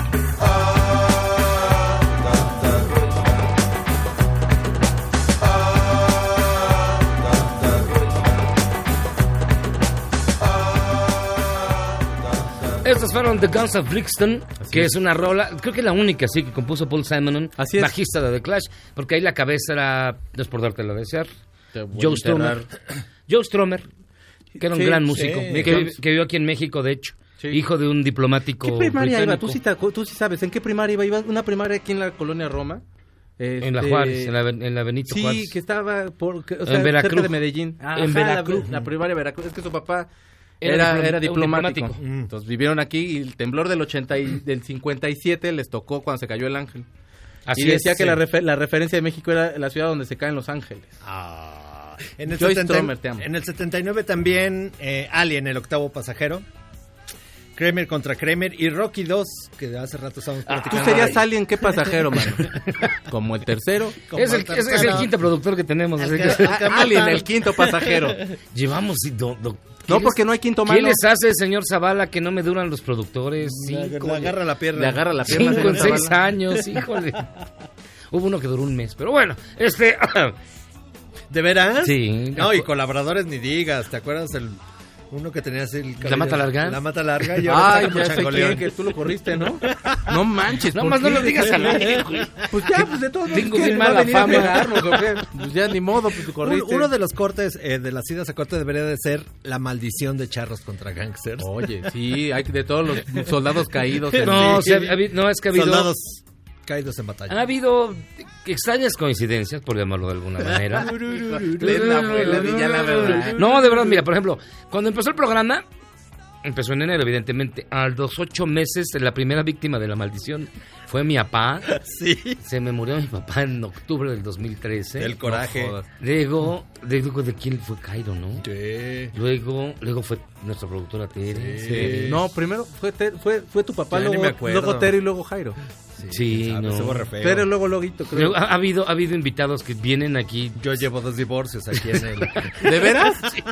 Estos fueron The Guns of Brixton, que es una rola, creo que la única sí que compuso Paul Simonon, bajista de The Clash, porque ahí la cabeza era, no es por dártelo a desear, Joe Strummer, que era un gran músico, que vivió aquí en México, de hecho, hijo de un diplomático ¿Qué primaria iba? británico. Tú sí sabes, ¿en qué primaria iba? Iba a una primaria aquí en la colonia Roma. En la Juárez, en la Benito Juárez. Sí, que estaba en Veracruz. cerca de Medellín. En Veracruz. La primaria de Veracruz. Es que su papá Era diplomático. diplomático. Entonces vivieron aquí y el temblor del 57 les tocó cuando se cayó el ángel. Así y decía es, que sí. la referencia de México era la ciudad donde se caen los ángeles. En el, Strummer, te amo. en el 79 también Alien, el octavo pasajero. Kramer contra Kramer y Rocky 2, que hace rato estábamos platicando. Tú serías Alien, ¿qué pasajero, mano? Como el tercero. Es el quinto productor que tenemos. Alien, el quinto pasajero. Llevamos... No, porque no hay quinto mano. ¿Qué les hace, señor Zavala, que no me duran los productores? Le agarra la pierna. Le agarra la pierna. 5 en 6 años, híjole. Hubo uno que duró un mes, pero bueno, ¿De veras? Sí. No, y colaboradores ni digas, ¿te acuerdas Uno que tenía así el cabello, ¿La mata larga? La mata larga y ahora Ay, está como ya sé Changoleón. quién, que tú lo corriste, ¿no? No manches. No ¿por más no qué? lo digas al aire, güey. Pues ya, pues de todos modos. Tengo ¿qué? bien ¿Va a mala venir a fama. pegarnos, ¿o qué? Pues ya ni modo, pues tú corriste. Uno de los cortes, de las idas a corte debería de ser La maldición de Charros contra Gangsters. Oye, sí, hay de todos los soldados caídos. No, sí, no, es que ha habido... Soldados caídos en batalla. Ha habido extrañas coincidencias, por llamarlo de alguna manera. Ya la verdad. No, de verdad, mira, por ejemplo, cuando empezó el programa, empezó en enero, evidentemente, a los 8 meses, la primera víctima de la maldición fue mi papá. Sí. Se me murió mi papá en octubre del 2013. El coraje. No, luego, ¿de quién fue Cairo, no? Sí. Luego fue nuestra productora Tere. Sí. No, primero fue tu papá, Ya ni me luego, acuerdo. luego Tere y luego Jairo. Sí, no. Estuvo re feo. Tere, luego Loguito, creo. Luego, ha habido invitados que vienen aquí. Yo llevo 2 divorcios aquí en el... ¿De veras? Sí.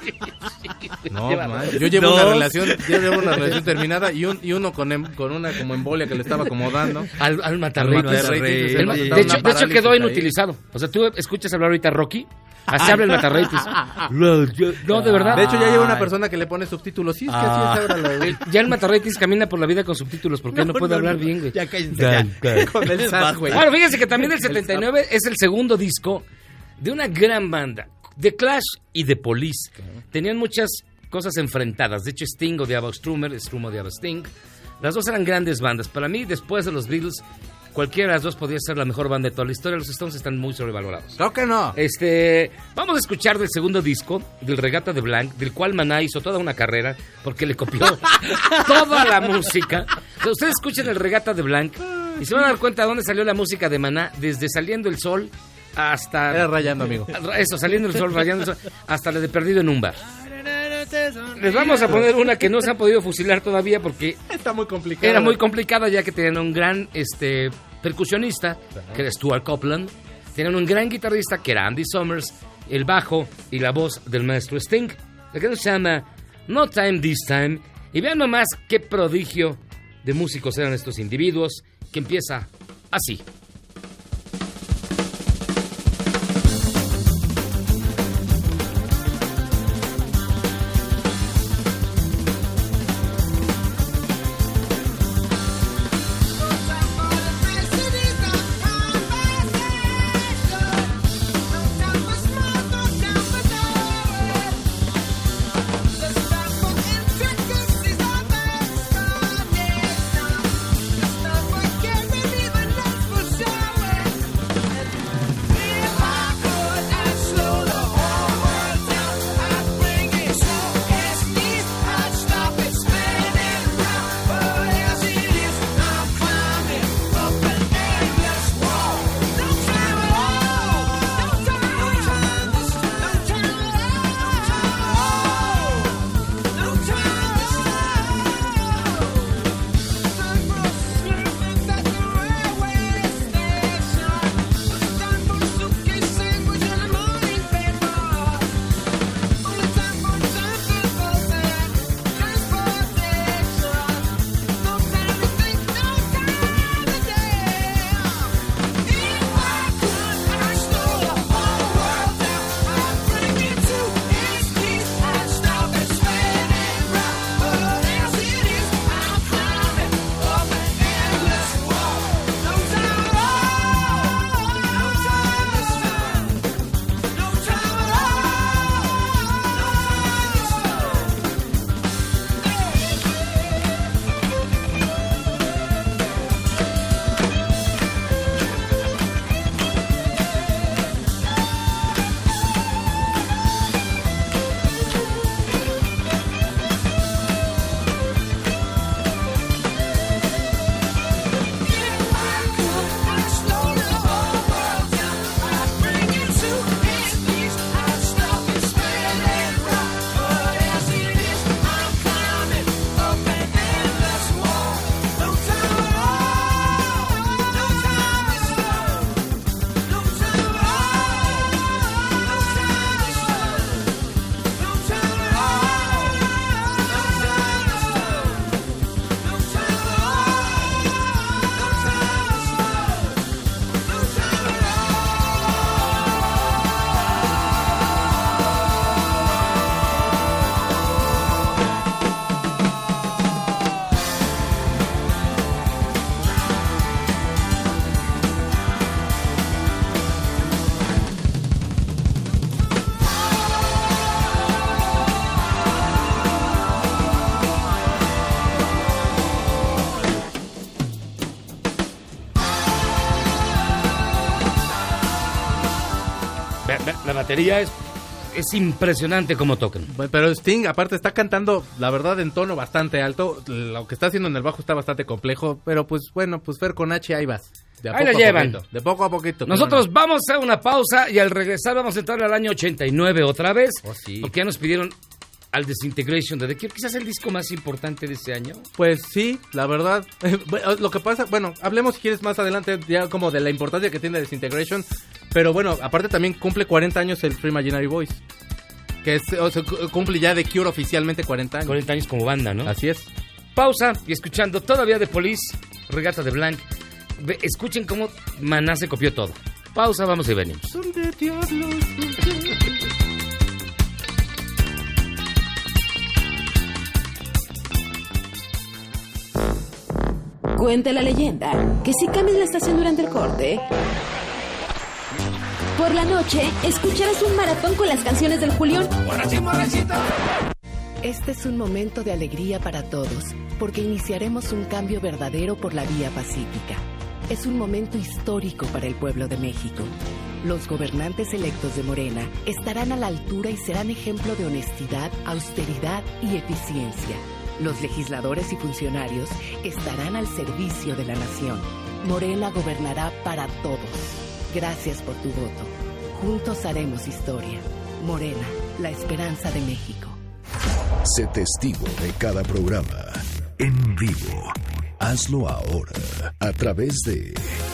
No, Lleva- man, yo llevo ¿Dos? una relación terminada y uno con una como embolia que le estaba acomodando. Al matarrating. Matarrating. El ma- Sí. De hecho Una quedó parálisis inutilizado. O sea, tú escuchas hablar ahorita a Rocky, así habla el matarrating. No, de verdad. De hecho, ya lleva una persona que le pone subtítulos. Sí, es que así es ahora. Ya el matarrating camina por la vida con subtítulos porque no puede hablar bien, güey. Ya cállense, ya. Con el SAS, güey. Bueno, fíjense que también el 79 es el segundo disco de una gran banda, The Clash y The Police. Tenían muchas cosas enfrentadas. De hecho, Sting odiaba a Strummer, Strummer odiaba a Sting. Las dos eran grandes bandas. Para mí, después de los Beatles, cualquiera de las dos podría ser la mejor banda de toda la historia. Los Stones están muy sobrevalorados. Claro que no. Vamos a escuchar del segundo disco, del Regata de Blanc, del cual Maná hizo toda una carrera, porque le copió toda la música. O sea, ustedes escuchen el Regata de Blanc y se van a dar cuenta de dónde salió la música de Maná, desde Saliendo el Sol hasta... Era rayando, amigo. Eso, Saliendo el Sol, Rayando el Sol, hasta la de Perdido en un bar. Les vamos a poner una que no se han podido fusilar todavía porque Está muy complicado. era muy complicada, ya que tenían un gran percusionista, que era Stuart Copeland. Tenían un gran guitarrista, que era Andy Summers, el bajo y la voz del maestro Sting. La que se llama No Time This Time. Y vean nomás qué prodigio de músicos eran estos individuos, que empieza así. Stop, I can't believe it. batería es impresionante cómo tocan. Pero Sting, aparte, está cantando, la verdad, en tono bastante alto. Lo que está haciendo en el bajo está bastante complejo. Pero pues bueno, pues Fer con H, ahí vas. Ahí la llevan. De poco a poquito. Nosotros vamos a una pausa y al regresar vamos a entrar al año 89 otra vez. Oh, sí. Porque ya nos pidieron al Disintegration de The Cure, quizás el disco más importante de ese año. Pues sí, la verdad. Lo que pasa, bueno, hablemos si quieres más adelante ya como de la importancia que tiene Disintegration. Pero bueno, aparte también cumple 40 años el Free Imaginary Boys. Que cumple ya The Cure oficialmente 40 años. 40 años como banda, ¿no? Así es. Pausa y escuchando todavía de Police, Regata de Blanc. Escuchen cómo Maná se copió todo. Pausa, vamos y venimos. Son de diablos. Cuenta la leyenda que si cambias la estación durante el corte, por la noche escucharás un maratón con las canciones del Julión. Este es un momento de alegría para todos, porque iniciaremos un cambio verdadero por la vía pacífica. Es un momento histórico para el pueblo de México. Los gobernantes electos de Morena estarán a la altura y serán ejemplo de honestidad, austeridad y eficiencia. Los legisladores y funcionarios estarán al servicio de la nación. Morena gobernará para todos. Gracias por tu voto. Juntos haremos historia. Morena, la esperanza de México. Sé testigo de cada programa en vivo. Hazlo ahora a través de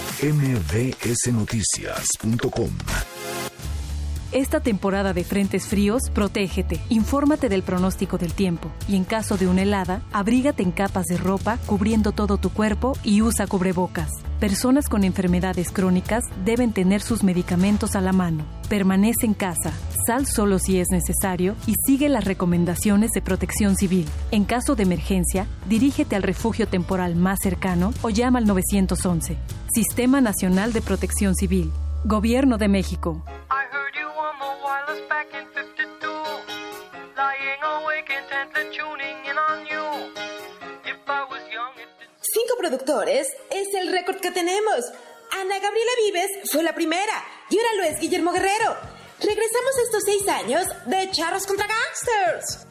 mbsnoticias.com. Esta temporada de frentes fríos, protégete, infórmate del pronóstico del tiempo y en caso de una helada, abrígate en capas de ropa cubriendo todo tu cuerpo y usa cubrebocas. Personas con enfermedades crónicas deben tener sus medicamentos a la mano. Permanece en casa, sal solo si es necesario y sigue las recomendaciones de Protección Civil. En caso de emergencia, dirígete al refugio temporal más cercano o llama al 911. Sistema Nacional de Protección Civil. Gobierno de México. 5 productores es el récord que tenemos. Ana Gabriela Vives fue la primera y ahora lo es Guillermo Guerrero. Regresamos a estos 6 años de Charros contra Gangsters.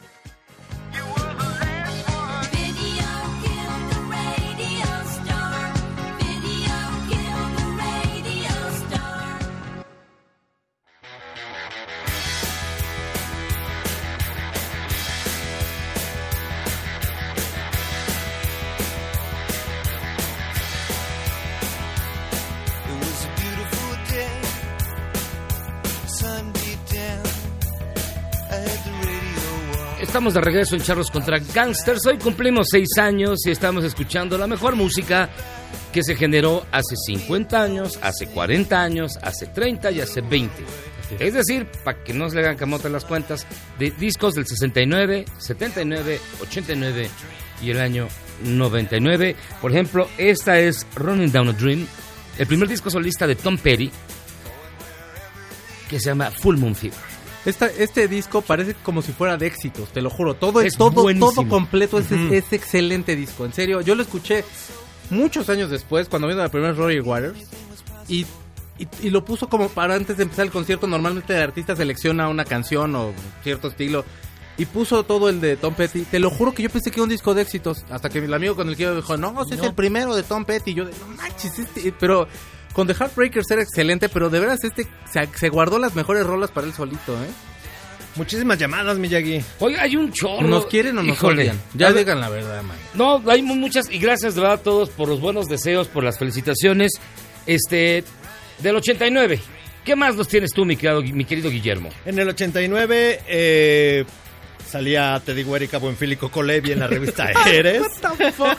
Estamos de regreso en Charros contra Gangsters. Hoy cumplimos 6 años y estamos escuchando la mejor música que se generó hace 50 años, hace 40 años, hace 30 y hace 20. Es decir, para que no se le hagan camote las cuentas, de discos del 69, 79, 89 y el año 99. Por ejemplo, esta es Running Down a Dream, el primer disco solista de Tom Petty, que se llama Full Moon Fever. Este disco parece como si fuera de éxitos, te lo juro. Todo completo es excelente disco. En serio, yo lo escuché muchos años después, cuando vino la primera Roger Waters, y lo puso como para antes de empezar el concierto. Normalmente el artista selecciona una canción o cierto estilo, y puso todo el de Tom Petty. Te lo juro que yo pensé que era un disco de éxitos, hasta que el amigo con el que yo dijo, no, ese es el primero de Tom Petty. Y yo, no manches, pero... Con The Heartbreakers era excelente, pero de veras se guardó las mejores rolas para él solito, ¿eh? Muchísimas llamadas, Miyagi. Oye, hay un chorro. ¿Nos quieren o nos odian? Ya digan la verdad, man. No, hay muchas, y gracias de verdad a todos por los buenos deseos, por las felicitaciones. Del 89, ¿qué más nos tienes tú, mi querido Guillermo? En el 89, salía Teddy Guerrica, Buenfil y Coco Levi en la revista Eres. What the fuck?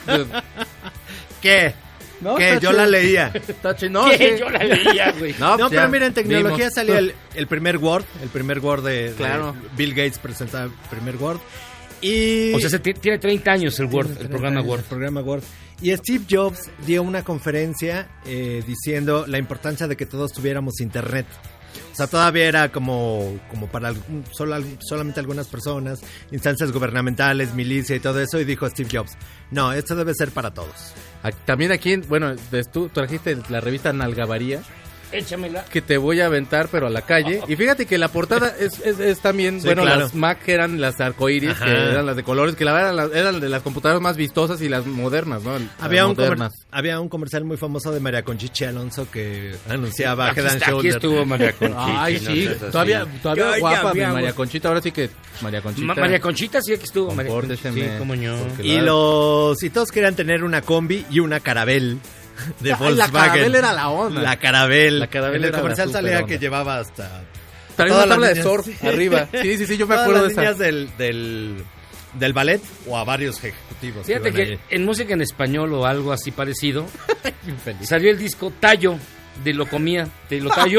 ¿Qué? No, que yo la leía. Yo la leía, güey. No, pero mira, en tecnología salía el primer Word. El primer Word de Bill Gates presentaba el primer Word. Y... O sea, tiene 30 años el Word, el programa Word. El programa Word. Y Steve Jobs dio una conferencia diciendo la importancia de que todos tuviéramos internet. O sea, todavía era como para solamente algunas personas, instancias gubernamentales, milicia y todo eso. Y dijo Steve Jobs, no, esto debe ser para todos. También aquí, bueno, tú trajiste la revista Nalgabaría. Échamela. Que te voy a aventar, pero a la calle. Y fíjate que la portada es también, Sí, bueno, claro. las Mac eran las arcoíris, Ajá. que eran las de colores, que la verdad eran de las computadoras más vistosas y las modernas, ¿no? Las Había modernas. había un comercial muy famoso de María Conchichi Alonso que anunciaba Aquí Head and está, aquí Shoulder. estuvo María Conchita. Ay, no sí, seas así. todavía Ya, guapa mi ya, María Conchita, ahora sí que María Conchita. María Conchita sí, aquí estuvo. María Compórteseme, Conchita, sí, cómo no. porque Y todos querían tener una combi y una Carabel de Ay, Volkswagen. la Carabel era la onda. La Carabel. La Carabel en el era la comercial super salía onda. que llevaba hasta... Traía todas una tabla las de niñas. surf arriba. Sí, yo me Todas acuerdo de las esa. niñas del ballet o a varios ejecutivos. Fíjate iban que ahí. en música en español o algo así parecido, salió el disco Tallo de Locomía. ¿Te lo tallo?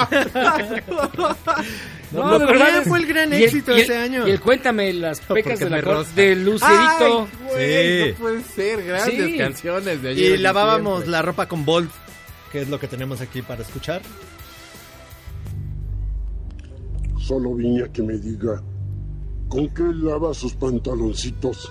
No, de pero verdad fue el gran y éxito y ese año. Y el Cuéntame las pecas Porque de la me cor- rosa. de Lucerito. Ay, güey, Sí. no puede ser, grandes Sí. canciones de ayer. Y lavábamos la ropa con Bolt, que es lo que tenemos aquí para escuchar. Solo vine a que me diga con qué lava sus pantaloncitos.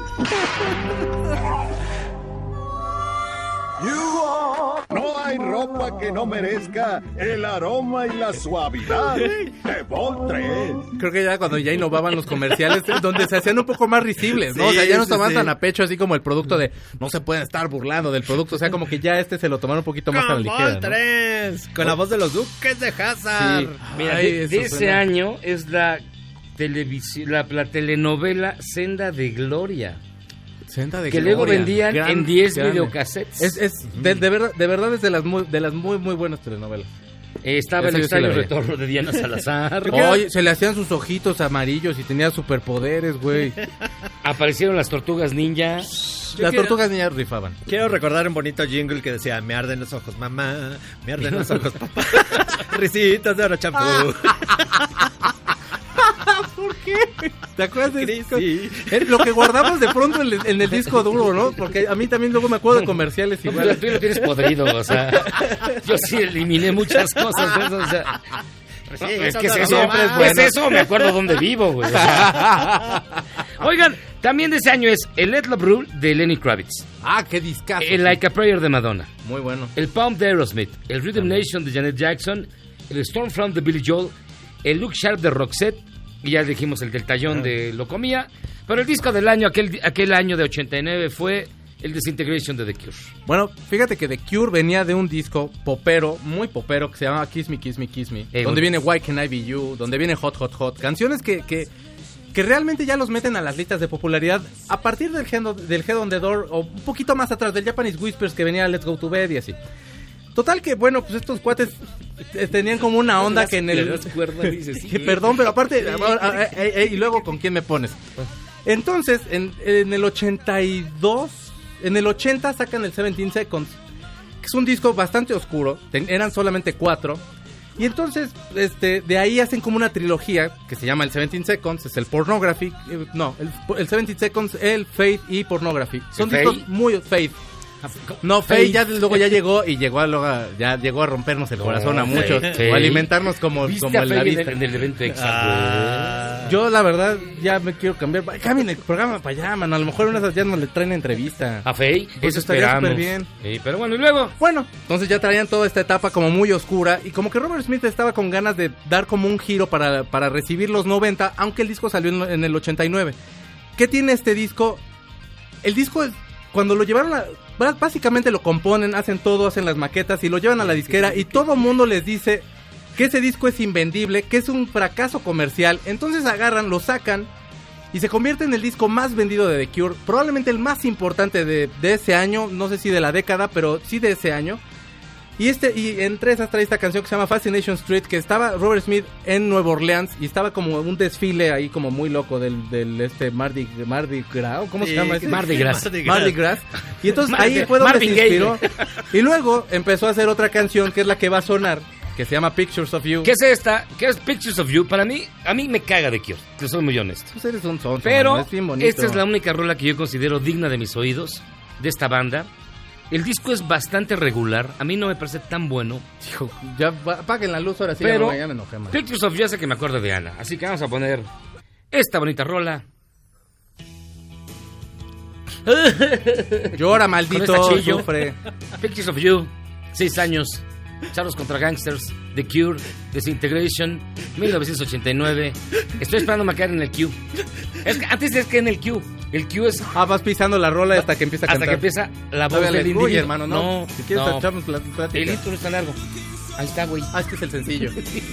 No hay ropa que no merezca el aroma y la suavidad de Voltren. Creo que ya cuando ya innovaban los comerciales, donde se hacían un poco más risibles, ¿no? O sea, ya no Sí, estaban sí. tan a pecho, así como el producto de no se pueden estar burlando del producto. O sea, como que ya se lo tomaron un poquito más a la Con ligera, Bolt ¿no? 3, con la voz de los Duques de Hazard. Sí. Mira, Ay, de eso ese suena. año es la televisión, la telenovela Senda de Gloria. Senda de Que luego Gloria. vendían Gran- en 10 grande. videocassettes. De verdad es de las muy buenas telenovelas. Estaba Esa el yo sí la extraño veía. retorno de Diana Salazar. Oye, se le hacían sus ojitos amarillos y tenía superpoderes, güey. Aparecieron las tortugas ninja. Las tortugas niñas rifaban. Quiero recordar un bonito jingle que decía: me arden los ojos, mamá, me arden los ojos, papá. Risitas de oro champú. ¿Por qué? ¿Te acuerdas de Cris, disco? sí. Lo que guardamos de pronto en el disco duro, ¿no? Porque a mí también luego me acuerdo de comerciales No, igual. pero tú lo tienes podrido, o sea. Yo sí eliminé muchas cosas de eso, o sea. No, es que es eso, Siempre es ¿qué bueno. es eso? Me acuerdo dónde vivo, güey. o sea. Oigan, también de ese año es el Let Love Rule de Lenny Kravitz. Ah, qué discazo. El Like a Prayer de Madonna. Muy bueno. El Pump de Aerosmith. El Rhythm Nation de Janet Jackson. El Stormfront de Billy Joel. El Look Sharp de Roxette. Y ya dijimos el del Tallón de Locomía. Pero el disco del año, aquel año de 89, fue el Disintegration de The Cure. Bueno, fíjate que The Cure venía de un disco popero, muy popero, que se llama Kiss Me, Kiss Me, Kiss Me. Donde bueno. viene Why Can I Be You, donde viene Hot, Hot, Hot. Canciones que realmente ya los meten a las listas de popularidad a partir del Head on the Door, o un poquito más atrás, del Japanese Whispers que venía Let's Go to Bed y así. Total que, bueno, pues estos cuates tenían como una onda que en el... Le das cuerda y dices, sí. Perdón, pero aparte... y luego, ¿con quién me pones? Entonces, en el 82... En el 80 sacan el 17 Seconds, que es un disco bastante oscuro. Eran solamente 4. Y entonces, de ahí hacen como una trilogía que se llama el 17 Seconds, es el Pornography. El 17 Seconds, el Faith y Pornography. Son ¿El discos Faith? muy... Faith. No, Faith ya luego ya llegó y llegó a rompernos el corazón a muchos, Faith. o alimentarnos como ¿Viste en a la Faye vista. en el evento Exa, Yo la verdad ya me quiero cambiar. Cambien el programa para allá, mano. A lo mejor una de esas ya nos le traen entrevista. A Faye, Pues eso estaría esperamos. súper bien. Sí, pero bueno, y luego. Bueno, entonces ya traían toda esta etapa como muy oscura y como que Robert Smith estaba con ganas de dar como un giro para recibir los 90, aunque el disco salió en el 89. ¿Qué tiene este disco? El disco es, cuando lo llevaron básicamente lo componen, hacen todo, hacen las maquetas y lo llevan a la disquera y todo mundo les dice que ese disco es invendible, que es un fracaso comercial. Entonces agarran, lo sacan y se convierte en el disco más vendido de The Cure, probablemente el más importante de ese año, no sé si de la década, pero sí de ese año. Y entre esas trae esta canción que se llama Fascination Street, que estaba Robert Smith en Nueva Orleans y estaba como un desfile ahí como muy loco del Mardi Gras, ¿cómo se llama ese? Mardi Gras. Mardi Gras. Y entonces Mardi- ahí fue donde Marvin se Gaye. inspiró. Y luego empezó a hacer otra canción que es la que va a sonar, que se llama Pictures of You. ¿Qué es esta? ¿Qué es Pictures of You? Para mí, a mí me caga The Cure, te soy muy honesto. Pues eres un sonso, Pero mano, es bien bonito. esta es la única rola que yo considero digna de mis oídos, de esta banda. El disco es bastante regular, a mí no me parece tan bueno. Hijo, ya apaguen la luz ahora sí, Pero ya me enojé, man. Pictures of You hace que me acuerdo de Ana, así que vamos a poner esta bonita rola. Llora, maldito, Con esta chillo. sufre. Pictures of You, 6 años Charros contra Gangsters, The Cure, Disintegration, 1989. Estoy esperando a caer en el Q. Antes es que en el Q. El Q es... vas pisando la rola hasta que empieza a cantar. Hasta que empieza la voz del individuo. Oye, hermano, no. Si quieres no. echarnos plática. El intro no está largo. Ahí está, güey. Este es el sencillo.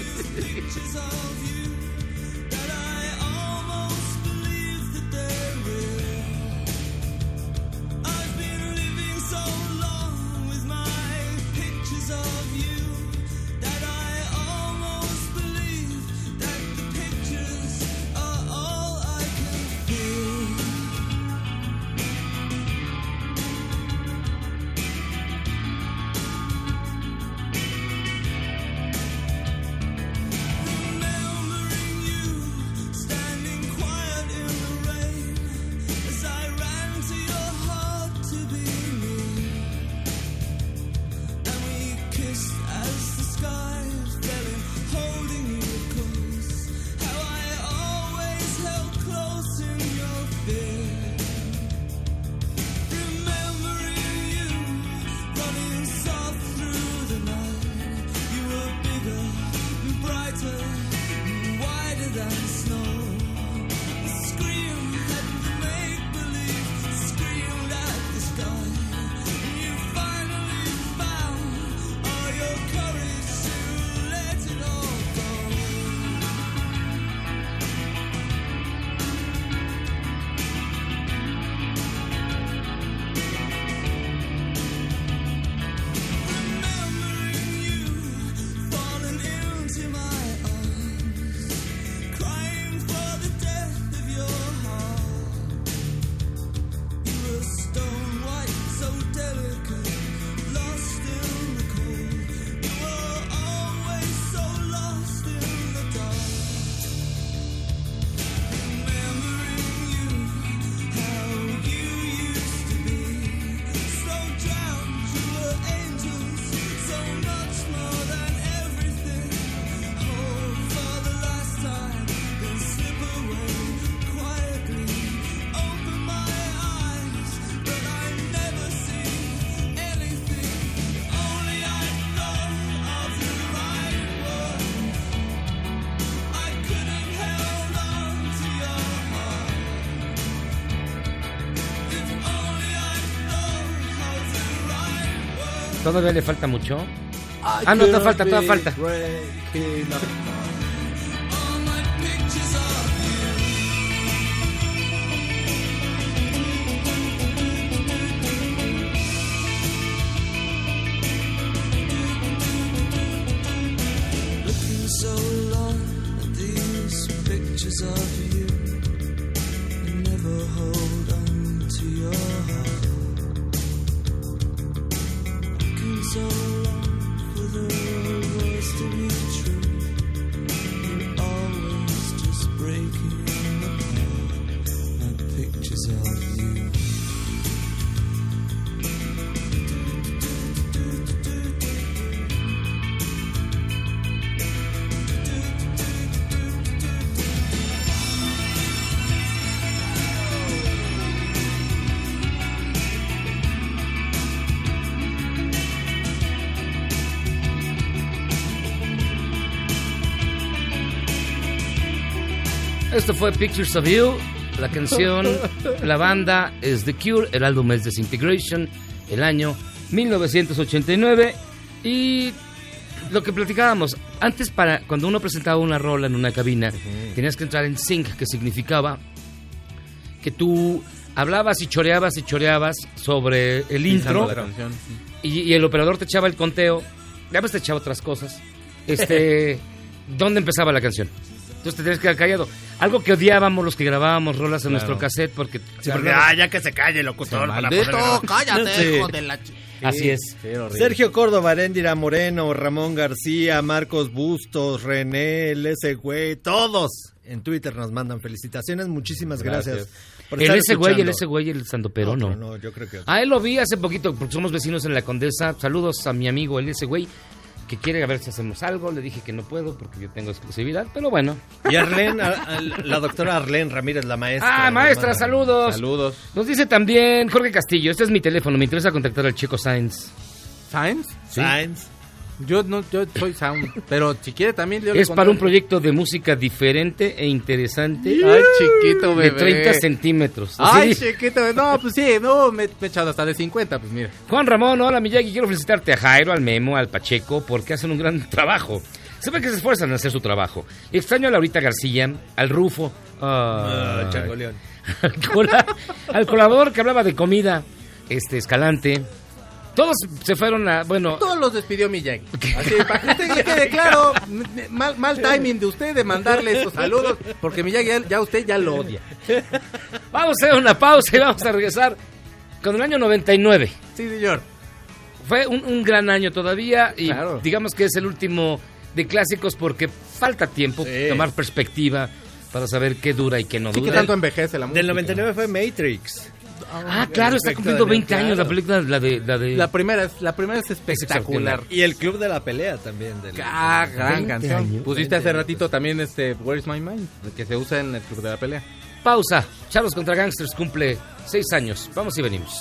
¿Todavía le falta mucho? No, todavía falta. Looking so long at these pictures of you, and never hold on to your heart. So long for the words to be true, you're always just breaking apart. My pictures of you. Esto fue Pictures of You, la canción, la banda es The Cure, el álbum es Disintegration, el año 1989. Y lo que platicábamos, antes cuando uno presentaba una rola en una cabina, tenías que entrar en sync, que significaba que tú hablabas y choreabas sobre el intro, y el operador te echaba el conteo, ya ves, te echaba otras cosas, ¿dónde empezaba la canción? Entonces te tenías que quedar callado. Algo que odiábamos los que grabábamos rolas en nuestro cassette, porque... ya que se calle el locutor. Maldito, cállate, hijo de la... Así es. Sergio Córdoba, Aréndira Moreno, Ramón García, Marcos Bustos, René, ese güey, todos en Twitter nos mandan felicitaciones. Muchísimas gracias. Por estar escuchando. ese güey, el sandopero, ¿no? No, yo creo que... Él lo vi hace poquito, porque somos vecinos en la Condesa. Saludos a mi amigo, ese güey, que quiere a ver si hacemos algo. Le dije que no puedo porque yo tengo exclusividad, pero bueno. Y Arlene, la doctora Arlene Ramírez, la maestra. Maestra, saludos. Saludos. Nos dice también Jorge Castillo, este es mi teléfono, me interesa contactar al chico Sainz. ¿Sainz? Sí. Sainz. Yo soy sound, pero si quiere también... Es para un proyecto de música diferente e interesante. Ay, chiquito bebé. De 30 centímetros. Ay, Sí. chiquito bebé. No, pues sí, no, me he echado hasta de 50, pues mira. Juan Ramón, hola Miyagi, quiero felicitarte a Jairo, al Memo, al Pacheco, porque hacen un gran trabajo. Se ve que se esfuerzan en hacer su trabajo. Extraño a Laurita García, al Rufo, Changoleón. al colador que hablaba de comida, Escalante. Todos se fueron a, bueno... Todos los despidió Miyagi. Así, para que usted le quede claro, mal timing de usted de mandarle esos saludos, porque Miyagi ya usted ya lo odia. Vamos a hacer una pausa y vamos a regresar con el año 99. Sí, señor. Fue un gran año todavía y Claro. digamos que es el último de clásicos porque falta tiempo, tomar perspectiva para saber qué dura y qué no Sí, dura. que tanto envejece la música. Del 99 fue Matrix. Ah, claro, está cumpliendo 20 años la película, la de... La primera es espectacular. Y el Club de la Pelea también. Gran canción. años, Pusiste 20 hace años. ratito también Where is my mind, que se usa en el Club de la Pelea. Pausa. Charlos contra Gangsters cumple 6 años. Vamos y venimos.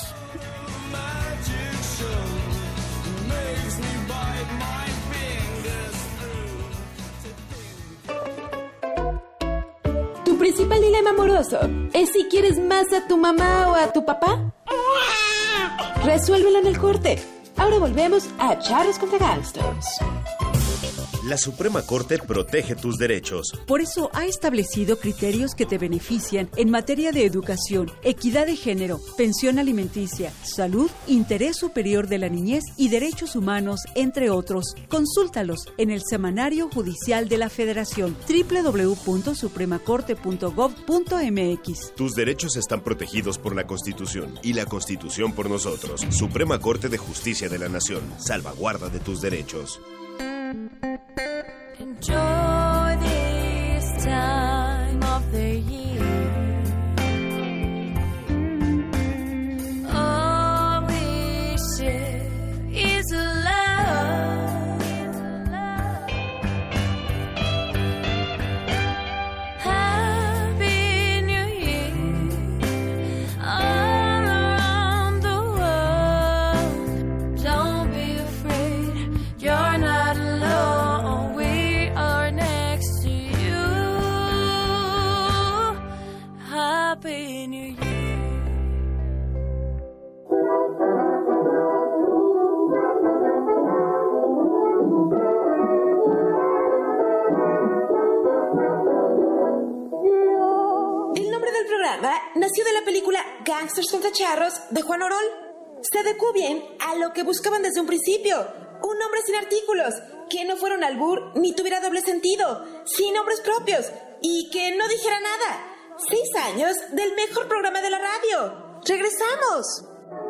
¿Tu principal dilema amoroso es si quieres más a tu mamá o a tu papá? Resuélvelo en el corte. Ahora volvemos a Charlos contra Gangsters. La Suprema Corte protege tus derechos. Por eso ha establecido criterios que te benefician en materia de educación, equidad de género, pensión alimenticia, salud, interés superior de la niñez y derechos humanos, entre otros. Consúltalos en el Semanario Judicial de la Federación, www.supremacorte.gov.mx. Tus derechos están protegidos por la Constitución y la Constitución por nosotros. Suprema Corte de Justicia de la Nación. Salvaguarda de tus derechos. Enjoy this time of the year. All we share is love. Happy New Year all around the world. Don't be afraid, you're not alone. We are next to you. Happy New Year. El nombre del programa nació de la película Gangsters contra Charros de Juan Orol. Se adecuó bien a lo que buscaban desde un principio. Un nombre sin artículos, que no fuera un albur ni tuviera doble sentido, sin nombres propios y que no dijera nada. 6 años del mejor programa de la radio. ¡Regresamos!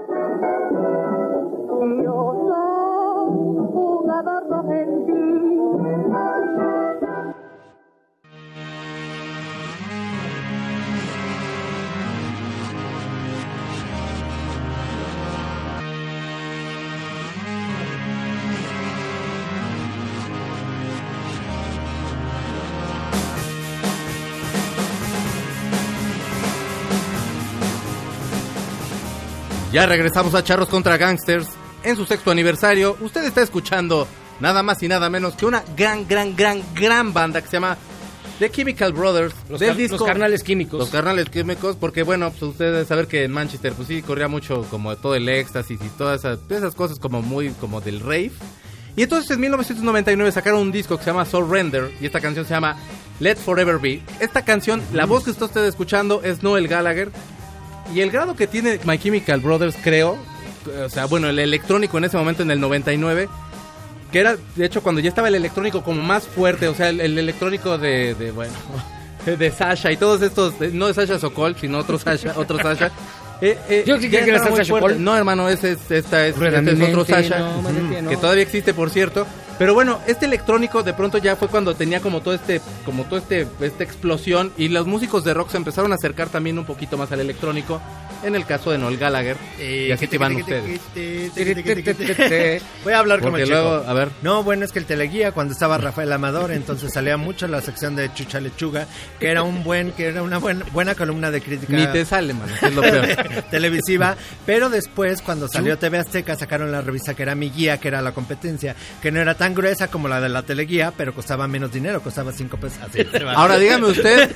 Ya regresamos a Charros contra Gangsters. En su 6º aniversario, usted está escuchando nada más y nada menos que una gran banda que se llama The Chemical Brothers. Los Carnales Químicos. Los Carnales Químicos, porque bueno, pues ustedes deben saber que en Manchester pues sí corría mucho como todo el éxtasis y todas esas cosas como muy como del rave. Y entonces en 1999 sacaron un disco que se llama Surrender y esta canción se llama Let Forever Be. Esta canción, la voz que está usted escuchando es Noel Gallagher. Y el grado que tiene My Chemical Brothers, creo, o sea, bueno, el electrónico en ese momento, en el 99, que era, de hecho, cuando ya estaba el electrónico como más fuerte, o sea, el electrónico de Sasha y todos estos, no de Sasha Sokol, sino otro Sasha. Yo creí que era Sasha Sokol. No, hermano, este es otro Sasha, que todavía existe, por cierto. Pero bueno, este electrónico de pronto ya fue cuando tenía como todo esta explosión y los músicos de rock se empezaron a acercar también un poquito más al electrónico. en el caso de Noel Gallagher. Y así te van ustedes. Voy a hablar como el Porque chico. luego, a ver. No, bueno, es que el teleguía, cuando estaba Rafael Amador, entonces salía mucho la sección de Chucha Lechuga, que era una buena columna de crítica. Ni te sale, mano, es lo peor. Televisiva, pero después, cuando salió TV Azteca, sacaron la revista que era Mi Guía, que era la competencia, que no era tan gruesa como la de la teleguía, pero costaba menos dinero, costaba 5 pesos. Así, ahora dígame usted,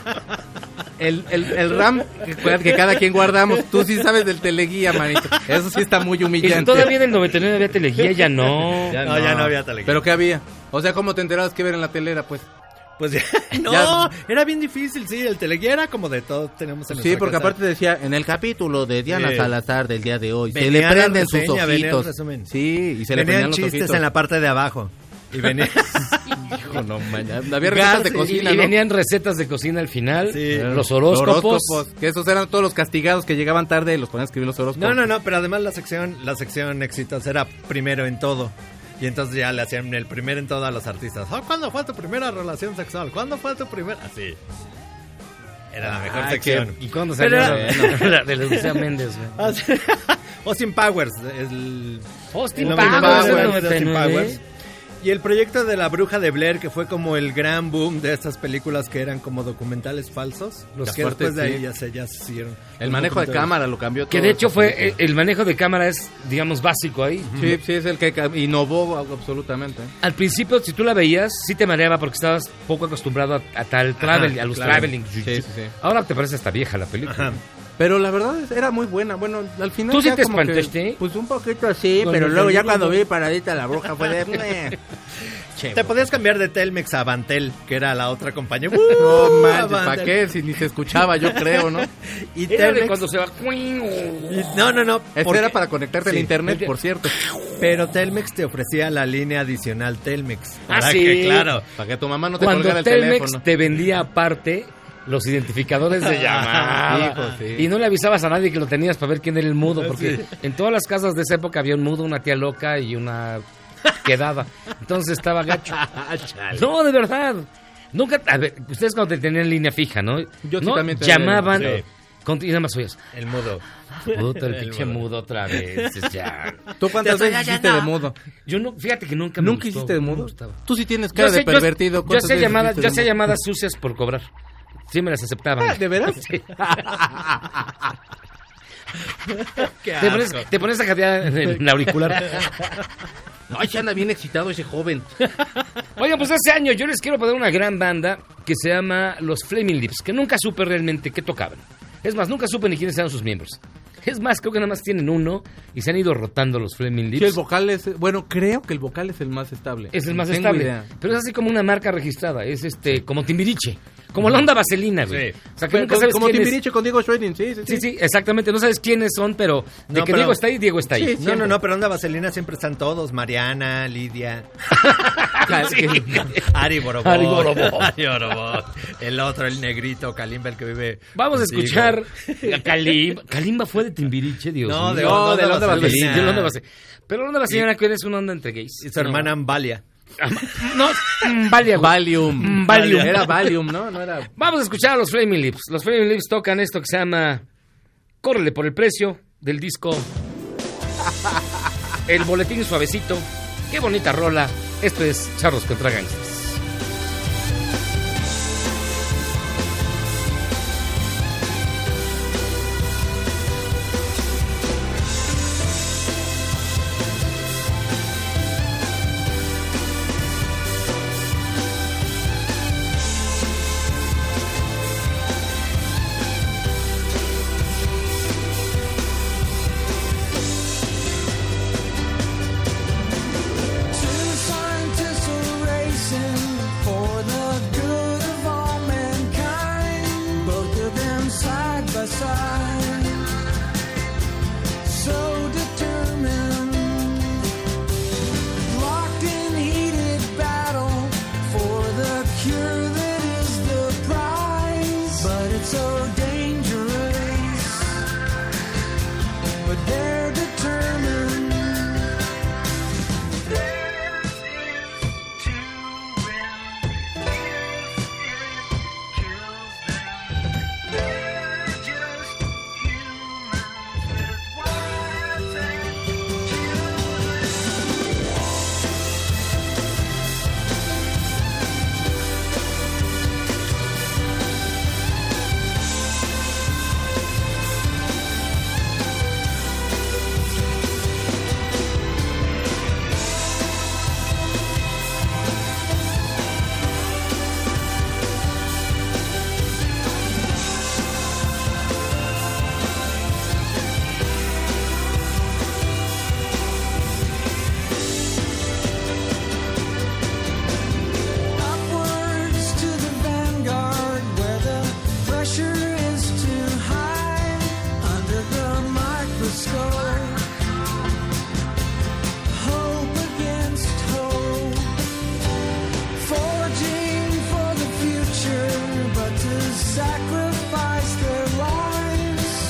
el RAM que cada quien guardamos, tú sí sabes del teleguía, manito. Eso sí está muy humillante. Y si todavía en el 99 había teleguía, ya no. Ya no había teleguía. ¿Pero qué había? O sea, ¿cómo te enterabas que ver en la telera, pues? Pues no, era bien difícil, sí, el teleguía era como de todo tenemos en Sí, porque casa. aparte decía, en el capítulo de Diana Sí. Salazar del día de hoy, Venía se le prenden la reseña, sus venía el ojitos. resumen. Sí, y se le Venían prendían los chistes ojitos. en la parte de abajo. Y venía... Hijo, no manches. Había recetas de cocina, y ¿no? venían recetas de cocina al final, Sí. los horóscopos. Que esos eran todos los castigados que llegaban tarde y los ponían a escribir los horóscopos. No, pero además la sección éxitos era primero en todo. Y entonces ya le hacían el primero en todo a los artistas. Oh, ¿cuándo fue tu primera relación sexual? ¿Cuándo fue tu primera...? Así. Era la mejor sección. ¿Y cuándo salió la de Lucía Méndez? Ah, sí. Austin Powers. Austin el Powers, nominado el de Austin 99. Powers. Y el proyecto de La Bruja de Blair, que fue como el gran boom de estas películas que eran como documentales falsos. Los que fuertes, después de ahí sí. ya se hicieron. El manejo de cámara lo cambió todo. Que de hecho fue, el manejo de cámara es, digamos, básico ahí. Sí, sí, es el que innovó absolutamente. Al principio, si tú la veías, sí te mareaba porque estabas poco acostumbrado a tal travel, a los claro. traveling. Sí, sí, sí. Ahora te parece hasta vieja la película. Ajá. Pero la verdad era muy buena. Bueno, al final ¿Tú sí ya te como que, espantaste? pues un poquito sí, Con pero el luego ya sonido. cuando vi paradita la bruja fue de... Te podías cambiar de Telmex a Bantel, que era la otra compañía. No manches, Bantel. ¿para qué? Si ni se escuchaba, yo creo, ¿no? Y Era de Telmex... cuando se va... No. Eso porque- era para conectarte al Sí. internet, por cierto. Pero Telmex te ofrecía la línea adicional Telmex. Ah, Para sí. que, claro. Para que tu mamá no te Cuando colgara el Telmex teléfono. te vendía aparte los identificadores de llamada. Hijo, sí. Y no le avisabas a nadie que lo tenías para ver quién era el mudo, porque Sí. en todas las casas de esa época había un mudo, una tía loca y una quedada. Entonces estaba gacho. No, de verdad. Nunca, a ver, ustedes cuando te tenían línea fija, ¿no? Yo sí ¿No? también tenía Llamaban línea y nada más oías. El mudo. Puta, el El pinche mudo. mudo otra vez. Ya. ¿Tú cuántas Ya, veces ya, hiciste no. de mudo? Yo no, fíjate que nunca me ¿Nunca gustó, hiciste de no me mudo? gustaba. Tú sí tienes cara de pervertido. Yo ¿Cuántas hacía veces llamadas, hiciste yo de hacía mudo? llamadas sucias por cobrar. Sí me las aceptaban. Ah, ¿de veras? Sí. Qué Te pones a jadear en el auricular. Ay, se anda bien excitado ese joven. Oigan, pues hace años yo les quiero poner una gran banda que se llama Los Flaming Lips, que nunca supe realmente qué tocaban. Es más, nunca supe ni quiénes eran sus miembros. Es más, creo que nada más tienen uno y se han ido rotando los Flaming Lips. Sí, el vocal es... Bueno, creo que el vocal es el más estable. Es el más Tengo estable. idea. Pero es así como una marca registrada. Es como Timbiriche. Como la onda vaselina, güey. Sí. O sea, que nunca Como, sabes como quién es. Timbiriche con Diego Schwenning, sí. Sí, exactamente. No sabes quiénes son, pero de No, que pero- Diego está ahí, Diego está ahí. Sí, No, pero onda vaselina siempre están todos. Mariana, Lidia, Sí. Ari Borobot. Ari Borobot. Ari Borobot. El otro, el negrito, Kalimba, el que vive. Vamos a contigo. escuchar a Kalimba. Kalimba fue de Timbiriche, Dios No, mío. de onda vaselina. De onda vaselina. Pero onda vaselina que es una onda entre gays. Y su hermana Ambalia. No, Valium. Valium. Valium. Era Valium, ¿no? No era... Vamos a escuchar a los Flaming Lips. Los Flaming Lips tocan esto que se llama Córrele por el precio del disco El Boletín Suavecito. Qué bonita rola. Esto es Charros contra Gangsters. Two scientists are racing for the good of all mankind. Both of them side by side, so determined, locked in heated battle for the cure that is the prize. But it's so dangerous, but they're determined.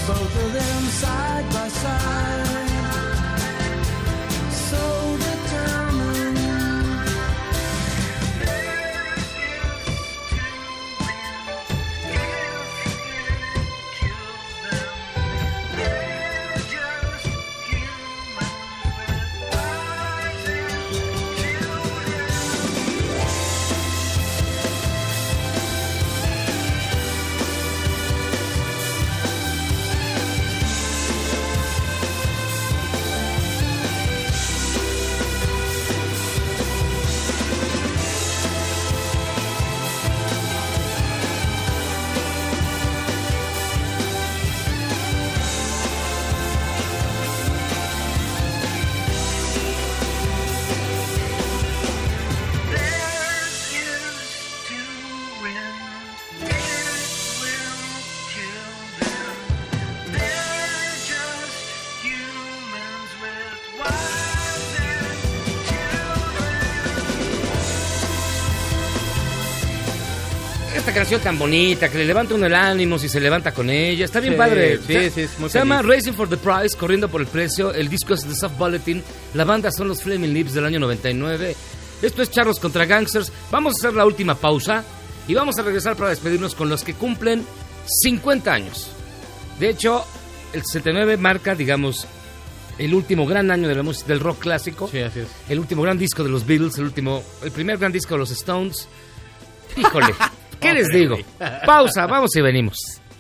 both of them side by side, so determined. Esta canción tan bonita, que le levanta uno el ánimo si se levanta con ella, está bien padre. Sí, es muy Se llama feliz. Racing for the Prize, corriendo por el precio. El disco es The Soft Bulletin. La banda son los Flaming Lips del año 99. Esto es Charros contra Gangsters. Vamos a hacer la última pausa y vamos a regresar para despedirnos con los que cumplen 50 años. De hecho, el 69 marca, digamos, el último gran año de la música del rock clásico. Sí, así es. El último gran disco de los Beatles, el primer gran disco de los Stones. Híjole, ¿qué les digo? Pausa, vamos y venimos.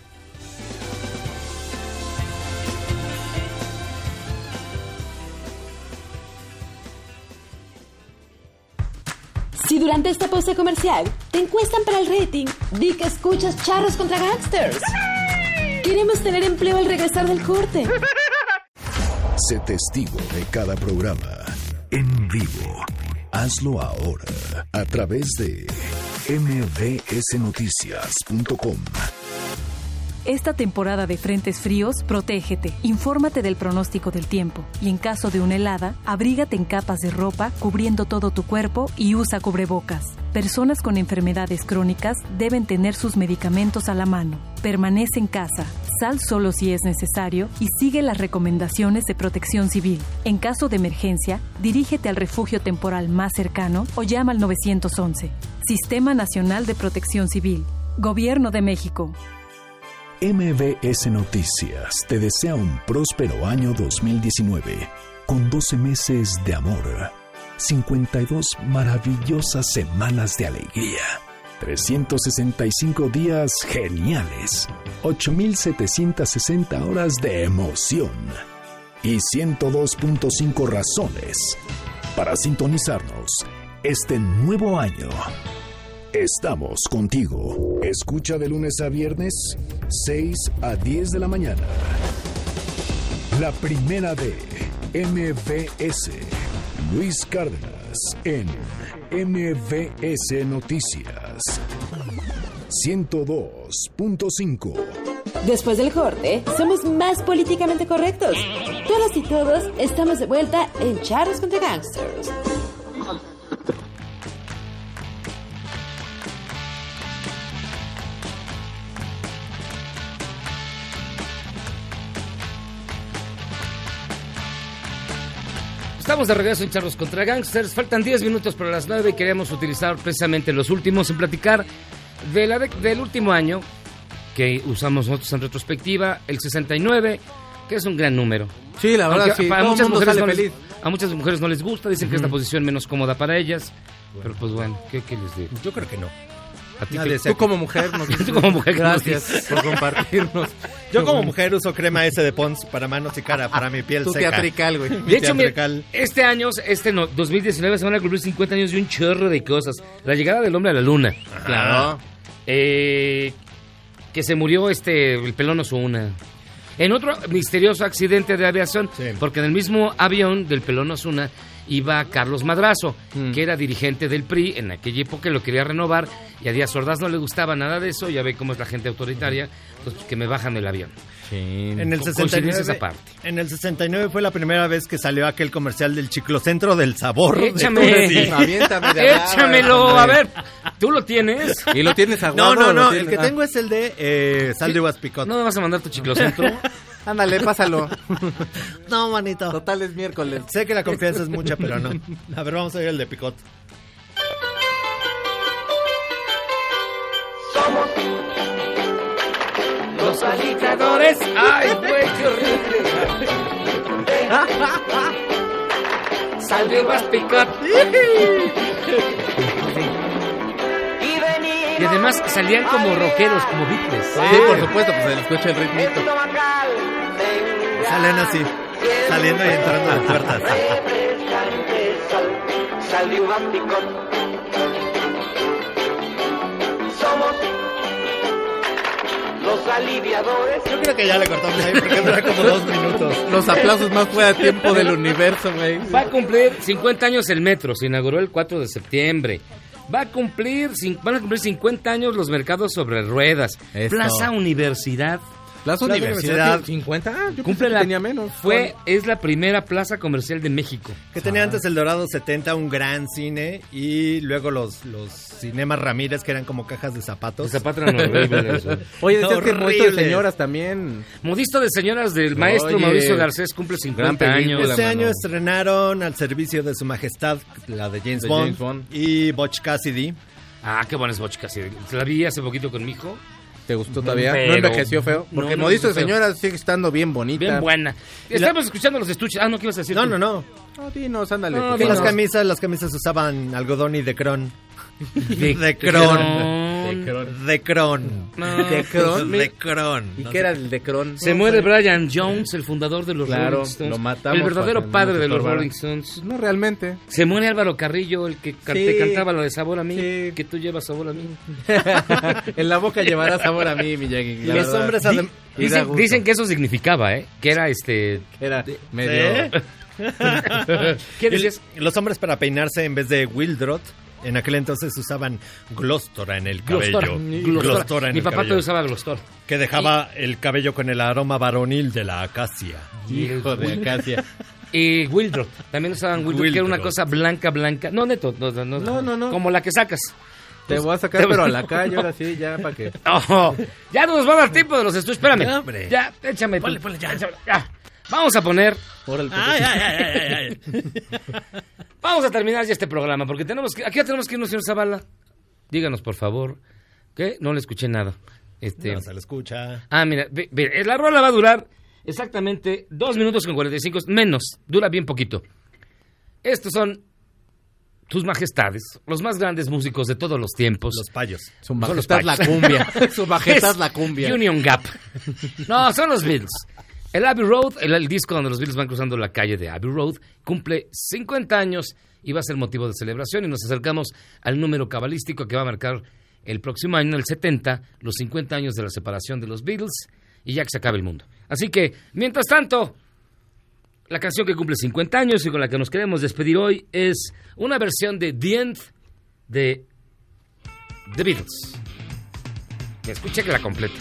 Si durante esta pausa comercial te encuestan para el rating, di que escuchas Charros contra Gangsters. Queremos tener empleo al regresar del corte. Sé testigo de cada programa en vivo. Hazlo ahora a través de mbsnoticias.com. Esta temporada de frentes fríos, protégete. Infórmate del pronóstico del tiempo. Y en caso de una helada, abrígate en capas de ropa, cubriendo todo tu cuerpo y usa cubrebocas. Personas con enfermedades crónicas deben tener sus medicamentos a la mano. Permanece en casa, sal solo si es necesario y sigue las recomendaciones de Protección Civil. En caso de emergencia, dirígete al refugio temporal más cercano o llama al 911. Sistema Nacional de Protección Civil. Gobierno de México. MBS Noticias te desea un próspero año 2019, con 12 meses de amor, 52 maravillosas semanas de alegría, 365 días geniales, 8,760 horas de emoción y 102.5 razones para sintonizarnos este nuevo año. Estamos contigo. Escucha de lunes a viernes, 6 a 10 de la mañana. La primera de MBS. Luis Cárdenas en MBS Noticias. 102.5. Después del corte, somos más políticamente correctos. Todas y todos estamos de vuelta en Charros contra Gangsters. Estamos de regreso en Charros contra Gangsters. Faltan 10 minutos para las 9 y queremos utilizar precisamente los últimos en platicar del último año que usamos nosotros en retrospectiva, el 69, que es un gran número. Sí, la verdad, aunque sí. para Todo muchas el mundo mujeres sale no feliz. a muchas mujeres no les gusta, dicen que es la posición menos cómoda para ellas. Pero pues bueno, ¿qué les digo? Yo creo que no. A ti Nadie que- sea Tú como mujer, nos Tú como mujer, gracias nos dices. por compartirnos. Yo como mujer uso crema S de Pond's para manos y cara, para mi piel Tu seca. teatrical, güey. De hecho, mira, Teatrical. este año, 2019, se van a cumplir 50 años de un chorro de cosas. La llegada del hombre a la luna. Claro. Que se murió el pelón Osuna. En otro misterioso accidente de aviación, porque en el mismo avión del pelón Osuna iba Carlos Madrazo, que era dirigente del PRI en aquella época, lo quería renovar, y a Díaz Ordaz no le gustaba nada de eso, ya ve cómo es la gente autoritaria, entonces que me bajan el avión. Machín. En el Con 69, coincidencias aparte. en el 69 fue la primera vez que salió aquel comercial del Chiclocentro del Sabor. de Échame. Tennessee. Aviéntame de hablar, Échamelo, hombre. a ver. ¿Tú lo tienes? ¿Y lo tienes aguado? No, o lo el tienes- que tengo es el de Sal de Uvas Picot. ¿No me vas a mandar tu chiclocentro? Ándale, pásalo. No, manito. Total es miércoles. Sé que la confianza es mucha, pero no. A ver, vamos a ver el de Picot. Somos Los agitadores. ¡Ay, güey, qué horrible! Sal de Uvas Picot. Y además salían como rockeros, como Beatles. Sí, por supuesto, pues se le escucha el ritmito. Salen así, saliendo y entrando a las puertas. Sal de Uvas Picot. Somos los aliviadores. Yo creo que ya le cortamos ahí porque dura como 2 minutos. Los aplausos más fuera de tiempo del universo, güey. Va a cumplir 50 años el metro, se inauguró el 4 de septiembre. Van a cumplir 50 años los mercados sobre ruedas. Eso. Plaza Universidad. Plaza Universidad. 50. Yo Cumple pensé que tenía menos. Es la primera plaza comercial de México. Que tenía antes el Dorado 70, un gran cine, y luego los Cinemas Ramírez, que eran como cajas de zapatos. Los zapatos eran horribles. Oye, decías que Modisto de Horribles. Señoras también. Modisto de Señoras del maestro Oye, Mauricio Garcés cumple 50 gran película. años. Este mano. año estrenaron Al Servicio de Su Majestad, la de James De Bond, James Bond. y Butch Cassidy. Ah, qué buena es Butch Cassidy. La vi hace poquito con mi hijo. ¿Te gustó todavía? Pero- ¿No envejeció feo? Porque No, Modisto de envejeció feo. Señoras sigue estando bien bonita. Bien buena. Estamos escuchando los estuches. Ah, no, ¿qué ibas a decir? No, tú? no, no. No, dinos, ándale. No, por Que dinos. favor. las camisas usaban algodón y decron. De Decron. Cron. Decron. No. Decron. Decron. ¿Y qué era el de Cron? Se muere Brian Jones, el fundador de los Claro, Rolling Stones. lo matamos El verdadero para que padre no de se los estorbara. Rolling Stones. No realmente. Se muere Álvaro Carrillo, el que te Sí. cantaba lo de Sabor a mí. Sí. Que tú llevas Sabor a mí. En la boca llevará sabor a mí, Miyagi. Y los hombres adem- Y da gusto. Dicen que eso significaba, que era Era medio... ¿Qué decías? Y los hombres para peinarse en vez de Wildrot, en aquel entonces usaban glostora en el cabello. Glostora en Mi el papá cabello. te usaba Glostor. Que dejaba el cabello con el aroma varonil de la acacia. Hijo de acacia. Y Wildrot. También usaban Wildrot, que era una Wildrot. cosa blanca. No, neto. No. Como la que sacas. Te voy a sacar, pero a la calle, ahora sí, ya, para que... Oh, ya no nos va a dar tiempo de los estudios. Espérame. No, hombre. Ya, échame. Ponle, ya. Échame, ya. Vamos a poner... Ay. Vamos a terminar ya este programa, porque aquí ya tenemos que irnos, señor Zavala. Díganos, por favor. ¿Qué? No le escuché nada. No se le escucha. Ah, mira, la rola va a durar exactamente 2 minutos con 45, menos, dura bien poquito. Estos son tus majestades, los más grandes músicos de todos los tiempos. Los payos. Su Son los majestad la payos. cumbia. Su majestad Es la cumbia. Union Gap. No, son los Beatles. El Abbey Road, el disco donde los Beatles van cruzando la calle de Abbey Road, cumple 50 años y va a ser motivo de celebración, y nos acercamos al número cabalístico que va a marcar el próximo año, el 70, los 50 años de la separación de los Beatles, y ya que se acabe el mundo. Así que, mientras tanto, la canción que cumple 50 años y con la que nos queremos despedir hoy es una versión de The End de The Beatles. Escuche que la completa.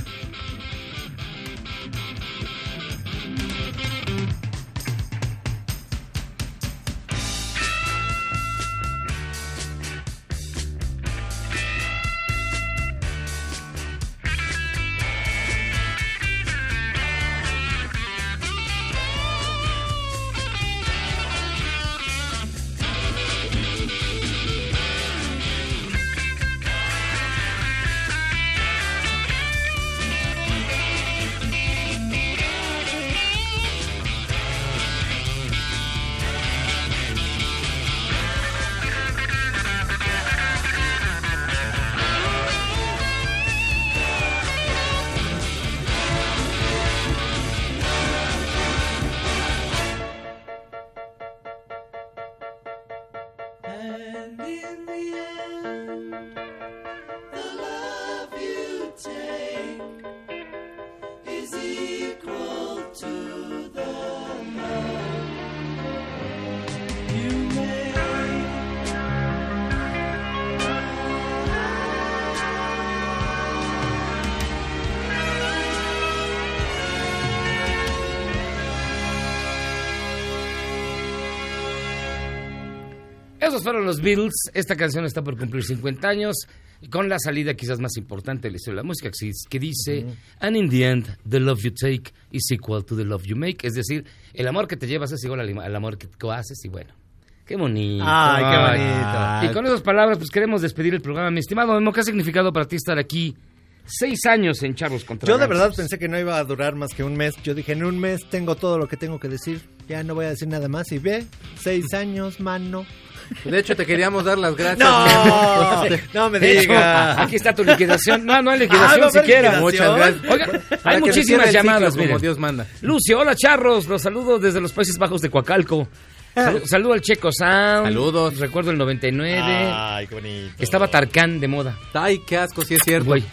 Esos fueron los Beatles. Esta canción está por cumplir 50 años. Con la salida quizás más importante de la historia de la música, que dice, and in the end, the love you take is equal to the love you make. Es decir, el amor que te llevas es igual al amor que haces, y bueno. Qué bonito. Ay, qué bonito. Y con esas palabras, pues queremos despedir el programa. Mi estimado Memo, ¿qué ha significado para ti estar aquí 6 años en Charros contra Yo de Gangsters? verdad pensé que no iba a durar más que un mes. Yo dije, en un mes tengo todo lo que tengo que decir. Ya no voy a decir nada más. Y ve, 6 años, mano. De hecho, te queríamos dar las gracias. No me De hecho, digas. aquí está tu liquidación. No hay liquidación ¿no fue siquiera. liquidación? Muchas gracias. Oiga, Para hay que muchísimas cierre el ciclo llamadas, como miren. Dios manda. Lucio, hola Charros, los saludo desde los Países Bajos de Coacalco. Saludo al Checo Sound. Saludos. Recuerdo el 99. Ay, qué bonito. Estaba Tarkan de moda. Ay, qué asco, sí es cierto. Güey.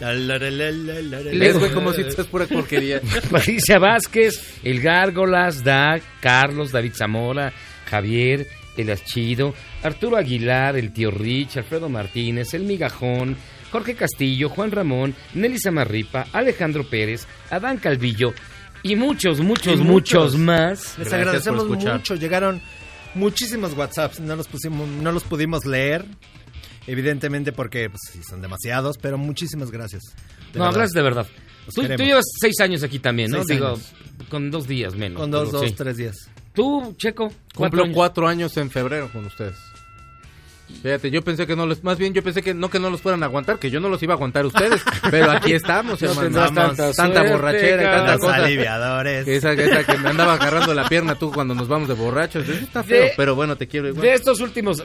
Es, güey, como si esto es pura porquería. Patricia Vázquez, El Gárgolas, Dag, Carlos, David Zamora, Javier, El Aschido, Arturo Aguilar, el tío Rich, Alfredo Martínez, El Migajón, Jorge Castillo, Juan Ramón, Nelly Samarripa, Alejandro Pérez, Adán Calvillo y muchos más. Les Gracias agradecemos por escuchar. mucho. Llegaron muchísimos WhatsApps. No los pudimos leer. Evidentemente porque pues, sí, son demasiados. Pero muchísimas gracias. No, gracias de verdad. Tú llevas 6 años aquí también, ¿no? 6 Digo, años. con 2 días menos. Con pero 3 días. Tú, Checo, Cumplo 4 años en febrero con ustedes. Fíjate, yo pensé que no los fueran a aguantar, que yo no los iba a aguantar ustedes, pero aquí estamos, No hermano. tendrás tanta Tanta suerte, borrachera y tanta Los cosa. aliviadores. Que esa que me andaba agarrando la pierna tú cuando nos vamos de borrachos. Eso está feo, pero bueno, te quiero igual. De estos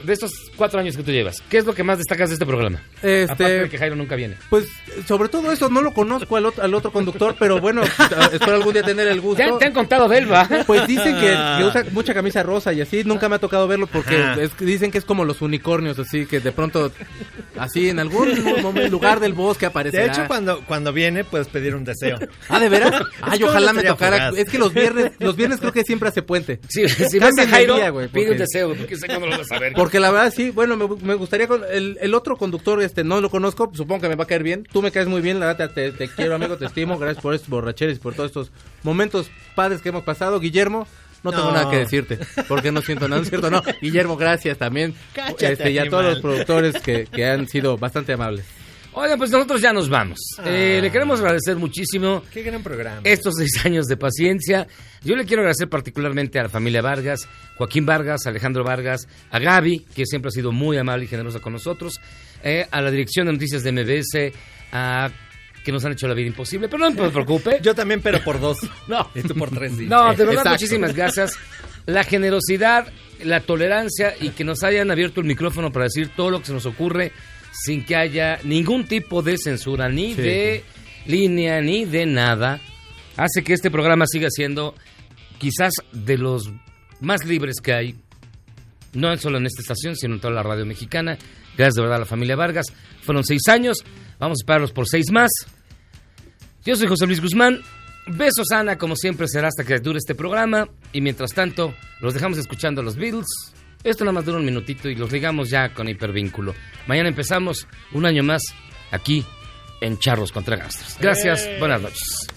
4 años que tú llevas, ¿qué es lo que más destacas de este programa? Aparte de que Jairo nunca viene. Pues, sobre todo eso, no lo conozco al otro conductor, pero bueno, espero algún día tener el gusto. Te han contado de él, ¿va? Pues dicen que usa mucha camisa rosa y así, nunca me ha tocado verlo porque dicen que es como los unicornios, así que de pronto, así en algún lugar del bosque aparecerá. De hecho, cuando viene, puedes pedir un deseo. ¿Ah, de veras? Ay, ¿Cómo ojalá no me sería tocara. fugaz? Es que los viernes creo que siempre hace puente. Sí, si vas a Cámbienme Jairo, el día, güey, pide un porque- deseo, porque sé cuándo lo vas a ver. Porque la verdad, sí, bueno, me gustaría con el otro conductor, no lo conozco, supongo que me va a caer bien. Tú me caes muy bien, la verdad, te quiero, amigo, te estimo. Gracias por estos borracheres y por todos estos momentos padres que hemos pasado. Guillermo, no tengo nada que decirte, porque no siento nada, ¿no es cierto? No, Guillermo, gracias también. Cállate, Y a todos los animal. productores que han sido bastante amables. Oigan, pues nosotros ya nos vamos. Le queremos agradecer muchísimo Qué gran programa. estos 6 años de paciencia. Yo le quiero agradecer particularmente a la familia Vargas, Joaquín Vargas, Alejandro Vargas, a Gaby, que siempre ha sido muy amable y generosa con nosotros, a la dirección de noticias de MBS, que nos han hecho la vida imposible, pero no me preocupe. Yo también, pero por 2. No. Y tú por 3. No, de verdad, Exacto. muchísimas gracias. La generosidad, la tolerancia y que nos hayan abierto el micrófono para decir todo lo que se nos ocurre sin que haya ningún tipo de censura, ni Sí, de línea, ni de nada, hace que este programa siga siendo quizás de los más libres que hay, no solo en esta estación, sino en toda la radio mexicana. Gracias de verdad a la familia Vargas. Fueron 6 años, vamos a esperarlos por 6 más. Yo soy José Luis Guzmán. Besos, Ana, como siempre será hasta que dure este programa. Y mientras tanto, los dejamos escuchando a los Beatles. Esto nada más dura un minutito y los ligamos ya con Hipervínculo. Mañana empezamos un año más aquí en Charros contra Gangsters. Gracias, buenas noches.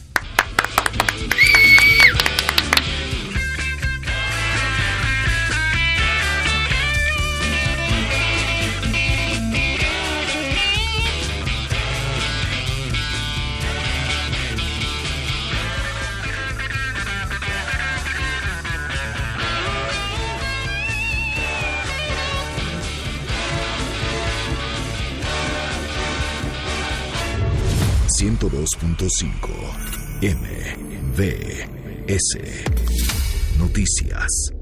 .5 MBS Noticias.